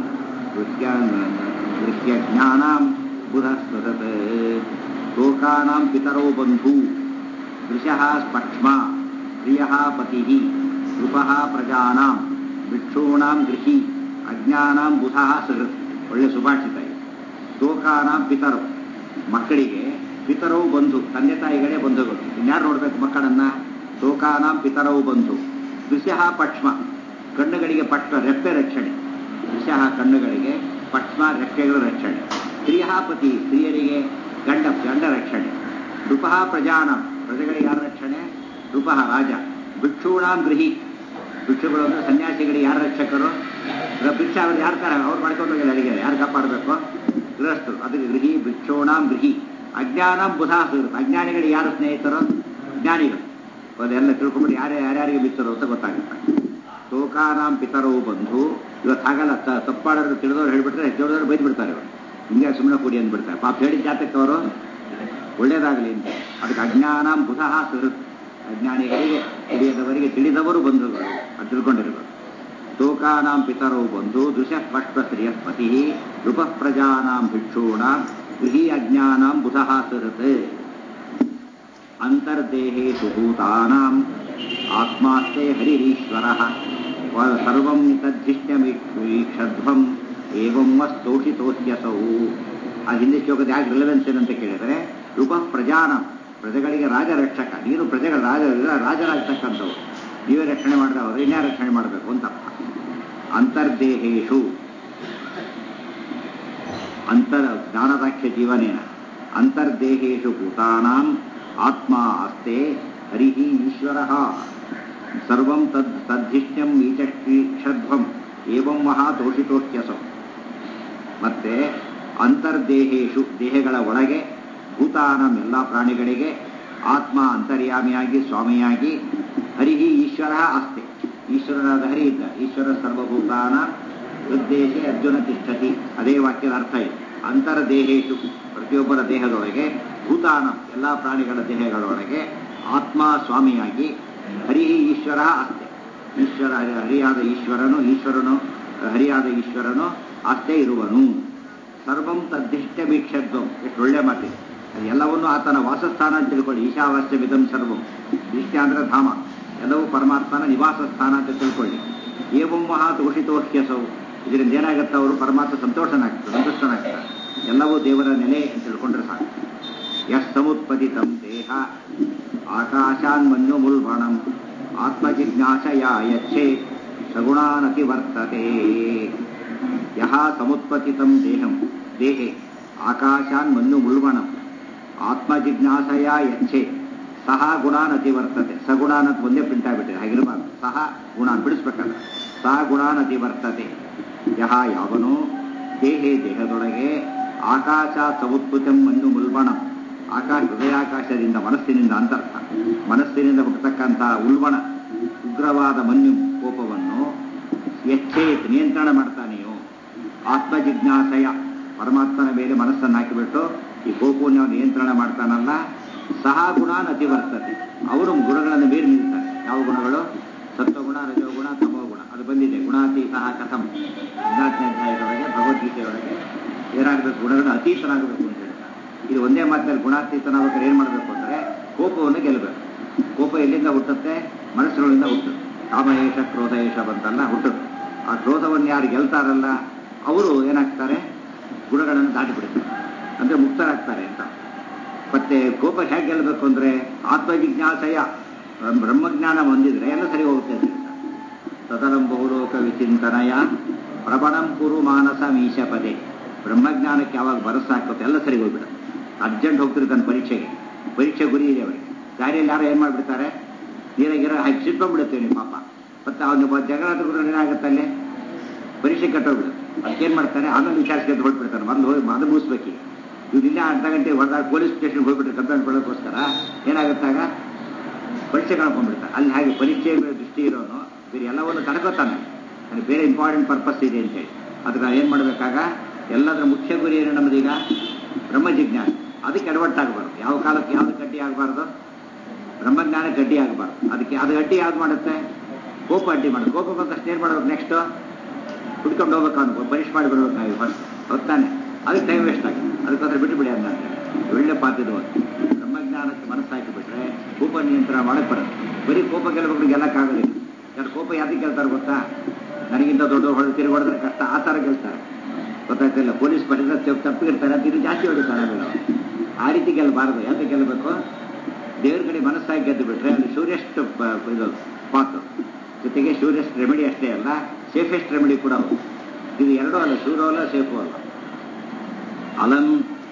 ಗೃಹ್ಯಜ್ಞಾನಾಂ ಬುಧ ಸ್ವದತ್. ತೋಕಾನಾಂ ಪಿತರೌ ಬಂಧು ದೃಶಃ ಸ್ಪಕ್ಷ್ಮ ಪ್ರಿಯಃ ಪತಿಃ ನೃಪಃ ಪ್ರಜಾನಾಂ ಭಿಕ್ಷೂಣಾಂ ಗೃಹಿ ಅಜ್ಞಾನಾಂ ಬುಧಃ ಸುಹೃತ್. ಒಳ್ಳೆ ಸುಭಾಷಿತ ಇದೆ. ತೋಕಾನಾಂ ಪಿತರು, ಮಕ್ಕಳಿಗೆ, ಪಿತರವು ಬಂಧು, ತಂದೆ ತಾಯಿಗಳೇ ಬಂಧುಗಳು. ಇನ್ಯಾರು ನೋಡ್ಬೇಕು ಮಕ್ಕಳನ್ನ? ತೋಕಾನಾಂ ಪಿತರವು ಬಂಧು. ದೃಶ್ಯ ಪಕ್ಷ್ಮ, ಕಣ್ಣುಗಳಿಗೆ ಪಕ್ಷ್ಮ ರೆಪ್ಪೆ ರಕ್ಷಣೆ. ದೃಶ್ಯ ಕಣ್ಣುಗಳಿಗೆ, ಪಕ್ಷ್ಮ ರೆಪ್ಪೆಗಳು ರಕ್ಷಣೆ. ಸ್ತ್ರೀಯ ಪತಿ, ಸ್ತ್ರೀಯರಿಗೆ ಗಂಡ ರಕ್ಷಣೆ. ನೃಪಃ ಪ್ರಜಾನಾಂ, ಪ್ರಜೆಗಳಿಗೆ ಯಾರ ರಕ್ಷಣೆ? ನೃಪಃ ರಾಜ. ಭಿಕ್ಷೂಣಾಂ ಗೃಹಿ, ಭಿಕ್ಷುಗಳು ಅಂದರೆ ಸನ್ಯಾಸಿಗಳಿಗೆ ಯಾರು ರಕ್ಷಕರು? ಭಿಕ್ಷ ಅವ್ರು ಯಾರು ತರ ಅವ್ರು ಮಾಡ್ಕೊಂಡು ಹೋಗಿಲ್ಲ, ಅಡಿಗೆ ಯಾರು ಕಾಪಾಡಬೇಕು? ಗೃಹಸ್ಥರು. ಅದಕ್ಕೆ ಗೃಹಿ, ಭಿಕ್ಷೂಣಾಂ ಗೃಹಿ. ಅಜ್ಞಾನಾಂ ಬುಧಃ ಸುಹೃತ್, ಅಜ್ಞಾನಿಗಳಿಗೆ ಯಾರು ಸ್ನೇಹಿತರು? ಜ್ಞಾನಿಗಳು. ಅದೆಲ್ಲ ತಿಳ್ಕೊಂಬಿಟ್ಟು ಯಾರ್ಯಾರಿಗೆ ಬಿತ್ತರು ಅಂತ ಗೊತ್ತಾಗುತ್ತೆ. ಶೋಕಾನಾಂ ಪಿತರವು ಬಂಧು. ಇವತ್ತು ಹಾಗಲ್ಲ, ತಪ್ಪಾಡೋರು ತಿಳಿದವ್ರು ಹೇಳ್ಬಿಟ್ರೆ ತಿಳಿದವ್ರು ಬೈದು ಬಿಡ್ತಾರೆ. ಇವರು ಹಿಂಗೆ ಸುಮ್ಮನೆ ಕೂಡಿ ಅಂದ್ಬಿಡ್ತಾರೆ. ಪಾಪ ಹೇಳಿದ ಜಾತಕ್ಕೆ ಅವರು ಒಳ್ಳೇದಾಗಲಿ ಅಂತ. ಅದಕ್ಕೆ ಅಜ್ಞಾನಾಂ ಬುಧಃ ಸುಹೃತ್, ಅಜ್ಞಾನಿಗಳಿಗೆ ತಿಳಿಯದವರಿಗೆ ತಿಳಿದವರು ಬಂಧುಗಳು ಅದು ತಿಳ್ಕೊಂಡಿರ್ಬೇಕು. ಶೋಕಾನಾಂ ಪಿತರವು ಬಂಧು ದೃಶ್ಯಸ್ಪಷ್ಟ ಶ್ರೇಯಸ್ಪತಿ ನೃಪ ಪ್ರಜಾನಾಂ ಭಿಕ್ಷೂಣಾಂ ಗೃಹಿ ಅಜ್ಞಾನಾಂ ಬುಧಃ ಸುಹೃತ್. ಅಂತರ್ದೇಹೇಷು ಭೂತಾನಾಂ ಆತ್ಮಾಸ್ತೆ ಹರಿರೀಶ್ವರಃ ಸರ್ವಂ ತದ್ಧಿಷ್ಟ್ಯಮೀಕ್ಷಧ್ವಂ ಏವಂ ವಸ್ತೋಷಿತೋಸ್ಯಸೌ. ಆ ಹಿಂದೆ ಶ್ಲೋಕದ ಯಾಕೆ ರಿಲೆವೆನ್ಸ್ ಏನಂತ ಕೇಳಿದರೆ, ರೂಪ ಪ್ರಜಾನ, ಪ್ರಜೆಗಳಿಗೆ ರಾಜರಕ್ಷಕ. ನೀನು ಪ್ರಜೆಗಳ ರಾಜರಾಗ್ತಕ್ಕಂಥವು, ನೀವೇ ರಕ್ಷಣೆ ಮಾಡಿದ್ರೆ ಅವರು ಇನ್ಯಾರು ರಕ್ಷಣೆ ಮಾಡಬೇಕು ಅಂತ. ಅಂತರ್ದೇಹೇಷು ಜ್ಞಾನದಾಖ್ಯ ಜೀವನೇನ ಅಂತರ್ದೇಹೇಷು ಭೂತಾನಾಂ ಆತ್ಮ ಅಸ್ತೆ ಹರಿಹಿ ಈಶ್ವರಃ ಸರ್ವಂ ತದ್ಧಿಷ್ಟ್ಯಂ ಈಚಕ್ಷಧ್ವಂ ಏವಂ ಮಹಾ ದೋಷಿತೋಕ್ಯಸಂ. ಮತ್ತೆ ಅಂತರ್ದೇಹೇಷು ದೇಹಗಳ ಒಳಗೆ ಭೂತಾನಂ ಎಲ್ಲ ಪ್ರಾಣಿಗಳಿಗೆ ಆತ್ಮ ಅಂತರ್ಯಾಮಿಯಾಗಿ ಸ್ವಾಮಿಯಾಗಿ ಹರಿಹಿ ಈಶ್ವರ ಅಸ್ತೆ, ಈಶ್ವರನಾದ ಹರಿ ಇದ್ದ. ಈಶ್ವರ ಸರ್ವಭೂತಾನ ಹೃದ್ದೇಶೆ ಅರ್ಜುನ ತಿಷ್ಠತಿ, ಅದೇ ವಾಕ್ಯದ ಅರ್ಥ ಇದೆ. ಅಂತರ್ದೇಹೇಷು ಪ್ರತಿಯೊಬ್ಬರ ದೇಹದೊಳಗೆ ಭೂತಾನ ಎಲ್ಲ ಪ್ರಾಣಿಗಳ ದೇಹಗಳೊಳಗೆ ಆತ್ಮ ಸ್ವಾಮಿಯಾಗಿ ಹರಿಹಿ ಈಶ್ವರ ಅಸ್ತೆ, ಈಶ್ವರ ಹರಿಯಾದ ಈಶ್ವರನು ಅಷ್ಟೇ ಇರುವನು. ಸರ್ವಂ ತದ್ದಿಷ್ಟಮೀಕ್ಷಧ್ವಂ, ಎಷ್ಟು ಒಳ್ಳೆ ಮಾತಿದೆ. ಎಲ್ಲವನ್ನೂ ಆತನ ವಾಸಸ್ಥಾನ ಅಂತ ತಿಳ್ಕೊಳ್ಳಿ. ಈಶಾವಾಸ್ಯವಿದಂ ಸರ್ವಂ, ಇಷ್ಟ ಅಂದ್ರೆ ಧಾಮ, ಎಲ್ಲವೂ ಪರಮಾತ್ಮನ ನಿವಾಸ ಸ್ಥಾನ ಅಂತ ತಿಳ್ಕೊಳ್ಳಿ. ಏವಂ ಮಹಾ ದೋಷಿತೋಹ್ಯಸೌ, ಇದರಿಂದ ಏನಾಗುತ್ತೆ, ಅವರು ಪರಮಾತ್ಮ ಸಂತುಷ್ಟನಾಗ್ತಾರೆ. ಎಲ್ಲವೂ ದೇವರ ನೆಲೆ ಅಂತ ತಿಳ್ಕೊಂಡ್ರೆ ಸಾಕು. ಯಸ್ ಸಮುತ್ಪತಿತಂ ದೇಹ ಆಕಾಶಾನ್ ಮನ್ಯು ಮುಲ್ಬಣಂ ಆತ್ಮಜಿಜ್ಞಾಸಯ ಯಚ್ಛೇ ಸಗುಣಾನತಿ ವರ್ತತೆ. ಯಹ ಸಮುತ್ಪತಿತಂ ದೇಹಂ ದೇಹೆ ಆಕಾಶಾನ್ ಮನ್ಯು ಮುಲ್ಬಣಂ ಆತ್ಮಜಿಜ್ಞಾಸಯ ಯಚ್ಛೇ ಸಹ ಗುಣಾನತಿ ವರ್ತತೆ. ಸಗುಣಾನ್ ಅಂತ ಒಂದೇ ಪ್ರಿಂಟ್ ಆಗಿಬಿಟ್ಟಿದೆ, ಹಾಗಿರಬಾರ್ದು. ಸಹ ಗುಣಾನ್ ಬಿಡಿಸ್ಬೇಕಲ್ಲ. ಸಹ ಗುಣಾನತಿ ವರ್ತತೆ. ಯಹ ಯಾವನು ದೇಹೆ ದೇಹದೊಳಗೆ ಆಕಾಶ ಸಮುತ್ಪತಿಂ ಮನ್ಯು ಮುಲ್ಬಣಂ, ಹೃದಯಾಕಾಶದಿಂದ ಮನಸ್ಸಿನಿಂದ ಅಂತರ್ಥ, ಮನಸ್ಸಿನಿಂದ ಹುಟ್ಟತಕ್ಕಂಥ ಉಲ್ಬಣ ಉಗ್ರವಾದ ಮನ್ಯು ಕೋಪವನ್ನು ಎಚ್ಚೇತ್ ನಿಯಂತ್ರಣ ಮಾಡ್ತಾನೆಯೋ, ಆತ್ಮಜಿಜ್ಞಾಸಯ ಪರಮಾತ್ಮನ ಮೇಲೆ ಮನಸ್ಸನ್ನು ಹಾಕಿಬಿಟ್ಟು ಈ ಕೋಪವನ್ನು ನಿಯಂತ್ರಣ ಮಾಡ್ತಾನಲ್ಲ, ಸಹ ಗುಣಾನ್ ಅತಿವರ್ತತೆ, ಅವರು ಗುಣಗಳನ್ನು ಮೀರಿ ನಿಲ್ತಾರೆ. ಯಾವ ಗುಣಗಳು? ಸತ್ವಗುಣ, ರಜೋಗುಣ, ತಮೋಗುಣ. ಅದು ಬಂದಿದೆ. ಗುಣಾತೀತ ಕಥಂ 14ನೇ ಅಧ್ಯಾಯದೊಳಗೆ ಭಗವದ್ಗೀತೆಯೊಳಗೆ ಏನಾಗಬೇಕು, ಗುಣಗಳನ್ನು ಅತೀತನಾಗಬೇಕು ಅಂತ ಹೇಳ್ತಾರೆ. ಇದು ಒಂದೇ ಮಾತಿನಲ್ಲಿ ಗುಣಾತೀತನಾಗಬೇಕಾದ್ರೆ ಏನು ಮಾಡಬೇಕು ಅಂದರೆ ಕೋಪವನ್ನು ಗೆಲ್ಲಬೇಕು. ಕೋಪ ಎಲ್ಲಿಂದ ಹುಟ್ಟುತ್ತೆ? ಮನಸ್ಸುಗಳಿಂದ ಹುಟ್ಟುತ್ತೆ. ಕಾಮಯೇಷ ಕ್ರೋಧಯೇಷ ಬಂತಲ್ಲ, ಹುಟ್ಟುತ್ತೆ. ಆ ಕ್ರೋಧವನ್ನು ಯಾರು ಗೆಲ್ತಾರಲ್ಲ ಅವರು ಏನಾಗ್ತಾರೆ, ಗುಣಗಳನ್ನು ದಾಟಿಬಿಡ್ತಾರೆ, ಅಂದರೆ ಮುಕ್ತರಾಗ್ತಾರೆ ಅಂತ. ಮತ್ತೆ ಕೋಪ ಹೇಗೆ ಗೆಲ್ಲಬೇಕು ಅಂದರೆ ಆತ್ಮಜಿಜ್ಞಾಸಯ, ಬ್ರಹ್ಮಜ್ಞಾನ ಹೊಂದಿದ್ರೆ ಎಲ್ಲ ಸರಿ ಹೋಗುತ್ತೆ ಅಂತ ಹೇಳ್ತಾರೆ. ತದಲಂ ಬಹುಲೋಕ ವಿಚಿಂತನಯ ಪ್ರಬಣಂ ಕುರು ಮಾನಸ ಮೀಶ ಪದೇ. ಬ್ರಹ್ಮಜ್ಞಾನಕ್ಕೆ ಯಾವಾಗ ಬರಸಾಕುತ್ತೆ ಎಲ್ಲ ಸರಿ ಹೋಗ್ಬಿಡುತ್ತೆ. ಅರ್ಜೆಂಟ್ ಹೋಗ್ತಿರ್ತಾನೆ ಪರೀಕ್ಷೆ ಗುರಿ ಇದೆ ಅವರಿಗೆ. ದಾರಿಯಲ್ಲಿ ಯಾರೋ ಏನು ಮಾಡಿಬಿಡ್ತಾರೆ, ನೀರಾಗಿರೋ ಹಾಕಿ ಸಿಟ್ಕೊಂಡ್ಬಿಡುತ್ತೆ ನಿಮ್ಮ ಪಾಪ. ಮತ್ತು ಅವನು ಜಗಳ ಏನಾಗುತ್ತೆ, ಅಲ್ಲಿ ಪರೀಕ್ಷೆ ಕಟ್ಟೋಗ್ಬಿಡುತ್ತೆ. ಅದಕ್ಕೇನು ಮಾಡ್ತಾನೆ, ಆಮೇಲೆ ವಿಚಾರಿಸ್ಕೊಂಡು ಹೊರಟ್ಬಿಡ್ತಾನೆ. ಮೊದಲು ಮುಗಿಸ್ಬೇಕೀಗ. ಇವ್ರು ಇಲ್ಲೇ ಅರ್ಧ ಗಂಟೆ ಹೊಡೆದಾಗ ಪೊಲೀಸ್ ಸ್ಟೇಷನ್ಗೆ ಹೋಗ್ಬಿಟ್ರೆ ಕಂಪ್ಲೇಂಟ್ ಕೊಡೋಕ್ಕೋಸ್ಕರ ಏನಾಗುತ್ತಾಗ ಪರೀಕ್ಷೆ ಕಳ್ಕೊಂಡ್ಬಿಡ್ತಾರೆ. ಅಲ್ಲಿ ಹಾಗೆ ಪರೀಕ್ಷೆ ದೃಷ್ಟಿ ಇರೋನು ಬೇರೆ ಎಲ್ಲವನ್ನು ತಡ್ಕೋತಾನೆ, ನನಗೆ ಬೇರೆ ಇಂಪಾರ್ಟೆಂಟ್ ಪರ್ಪಸ್ ಇದೆ ಅಂತೇಳಿ. ಅದಕ್ಕೆ ನಾವು ಏನು ಮಾಡಬೇಕಾಗ, ಎಲ್ಲದರ ಮುಖ್ಯ ಗುರಿ ಏನು ನಮ್ಮದೀಗ? ಬ್ರಹ್ಮ ಜಿಜ್ಞಾಸೆ. ಅದಕ್ಕೆ ಎಡವಟ್ಟಾಗಬಾರ್ದು. ಯಾವ ಕಾಲಕ್ಕೆ ಯಾವುದು ಗಡ್ಡಿ ಆಗಬಾರ್ದು? ಬ್ರಹ್ಮಜ್ಞಾನ ಗಡ್ಡಿ ಆಗಬಾರ್ದು. ಅದಕ್ಕೆ ಅದು ಗಡ್ಡಿ ಯಾವ್ದು ಮಾಡುತ್ತೆ? ಕೋಪ ಅಡ್ಡಿ ಮಾಡೋದು. ಕೋಪ ಬಂದಷ್ಟು ಏನು ಮಾಡಬೇಕು? ನೆಕ್ಸ್ಟು ಹುಡ್ಕೊಂಡು ಹೋಗ್ಬೇಕು, ಅನ್ಕೋ ಪರೀಕ್ಷೆ ಮಾಡಿ ಬರ್ಬೇಕು ನಾವು ಫಸ್ಟ್, ಹೊತ್ತಾನೆ. ಅದಕ್ಕೆ ಟೈಮ್ ವೇಸ್ಟ್ ಆಗುತ್ತೆ. ಅದಕ್ಕೋಸ್ಕರ ಬಿಟ್ಟುಬಿಡಿ ಅಂತ ಒಳ್ಳೆ ಪಾತಿದ್ದು. ಬ್ರಹ್ಮಜ್ಞಾನಕ್ಕೆ ಮನಸ್ಸು ಹಾಕಿಬಿಟ್ರೆ ಕೋಪ ನಿಯಂತ್ರಣ ಮಾಡಕ್ಕೆ ಬರುತ್ತೆ. ಬರೀ ಕೋಪ ಗೆಲ್ಲಬೇಕು ಗೆಲ್ಲಕ್ಕಾಗೋದಿಲ್ಲ. ಯಾರು ಕೋಪ ಯಾವ್ದಕ್ಕೆ ಗೆಲ್ತಾರೆ ಗೊತ್ತಾ? ನನಗಿಂತ ದೊಡ್ಡವ್ರು ಹೊಡೆದು ತಿರುಗಿ ಹೊಡೆದ್ರೆ ಕಷ್ಟ, ಆ ಥರ ಗೆಲ್ತಾರೆ. ಗೊತ್ತಾಗ್ತಿಲ್ಲ. ಪೊಲೀಸ್ ಪಡೆದ ತಪ್ಪಿರ್ತಾರೆ, ಅದು ಜಾಸ್ತಿ ಹೊಡಿತಾರೆ. ಆಮೇಲೆ ಆ ರೀತಿ ಗೆಲ್ಲಬಾರದು. ಯಾಕೆ ಗೆಲ್ಲಬೇಕು? ದೇವ್ರ ಕಡೆ ಮನಸ್ಸಾಗಿ ಗೆದ್ದು ಬಿಟ್ರೆ ಅದು ಶೂರೆಸ್ಟ್ ಇದು ಪಾತು. ಜೊತೆಗೆ ಶೂರೆಸ್ಟ್ ರೆಮಿಡಿ ಅಷ್ಟೇ ಅಲ್ಲ, ಸೇಫೆಸ್ಟ್ ರೆಮಿಡಿ ಕೂಡ ಹೌದು. ಇದು ಎರಡೂ ಅಲ್ಲ, ಶೂರು ಅಲ್ಲ, ಸೇಫು ಅಲ್ಲ. ಅಲಂ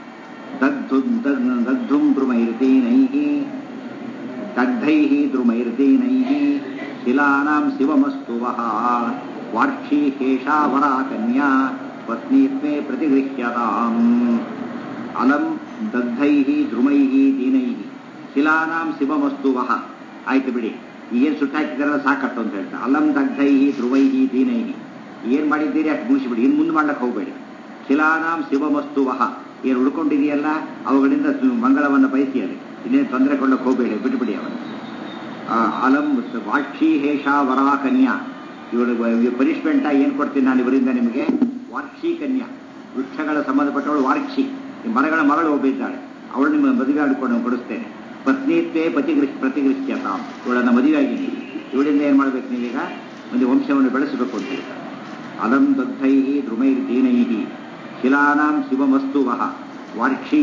ದಗ್ಧುಂ ದ್ರುಮೈರ್ದೀನೈಃ ದಗ್ಧೈಃ ದ್ರುಮೈರ್ದೀನೈಃ ಶಿಲಾನಾಂ ಶಿವಮಸ್ತು ವಃ ವಾರ್ಷಿ ಕೇಶಾವರಾ ಕನ್ಯಾ ಪತ್ನೀತ್ವೇ ಪ್ರತಿಗೃಹ್ಯತಾಂ. ಅಲಂ ದಗ್ಧೈಃ ದ್ರುಮೈಃ ದೀನೈಃ ಶಿಲಾನಾಂ ಶಿವಮಸ್ತು ವಃ. ಆಯ್ತು ಬಿಡಿ, ಏನು ಸುಟ್ಟಾಕಿದಾರಲ್ಲ ಸಾಕಟ್ಟು ಅಂತ ಹೇಳ್ತಾರೆ. ಅಲಂ ದಗ್ಧೈಹಿ ಧ್ರುವೈಹಿ ದೀನೈಹಿ, ಏನು ಮಾಡಿದ್ದೀರಿ ಅಷ್ಟು ಮುಗಿಸಿಬಿಡಿ, ಇನ್ನು ಮುಂದೆ ಮಾಡ್ಲಿಕ್ಕೆ ಹೋಗಬೇಡಿ. ಖಿಲಾನಾಂ ಶಿವಮಸ್ತು ವಹ, ಏನು ಉಳ್ಕೊಂಡಿದೆಯಲ್ಲ ಅವುಗಳಿಂದ ಮಂಗಳವನ್ನು ಬಯಸಿ, ಅಲ್ಲಿ ಇನ್ನೇನು ತೊಂದರೆ ಕೊಳ್ಳಕ್ಕೆ ಹೋಗಬೇಡಿ, ಬಿಟ್ಬಿಡಿ ಅವನು. ಅಲಂ ವಾಕ್ಷಿ ಹೇಷ ವರಾ ಕನ್ಯಾ, ಇವಳು ಪನಿಷ್ಮೆಂಟ್ ಏನು ಕೊಡ್ತೀನಿ ನಾನು ಇವರಿಂದ ನಿಮಗೆ, ವಾರ್ಕ್ಷಿ ಕನ್ಯಾ, ವೃಕ್ಷಗಳ ಸಂಬಂಧಪಟ್ಟವಳು ವಾರ್ಕ್ಷಿ, ಈ ಮರಗಳ ಮಗಳು ಒಬ್ಬಿದ್ದಾಳೆ, ಅವಳು ನಿಮ್ಮ ಮದುವೆ ಆಡಿಕೊಂಡು ಕೊಡಿಸ್ತೇನೆ. ಪತ್ನಿತ್ವೇ ಪ್ರತಿಗೃಹ್ಯತಾಂ, ಇವಳನ್ನು ಮದುವೆ ಆಗಿದ್ದೀನಿ, ಇವಳಿಂದ ಏನು ಮಾಡ್ಬೇಕು ನೀವೀಗ, ಒಂದು ವಂಶವನ್ನು ಬೆಳೆಸಬೇಕು ಅಂತ ಹೇಳ್ತಾರೆ. ಅಲಂ ದಗ್ಧೈಹಿ ಧ್ರುಮೈರ್ದೀನೈಹಿ ಶಿಲಾನಾಂ ಶಿವಮಸ್ತು ವಹ ವಾರ್ಕ್ಷಿ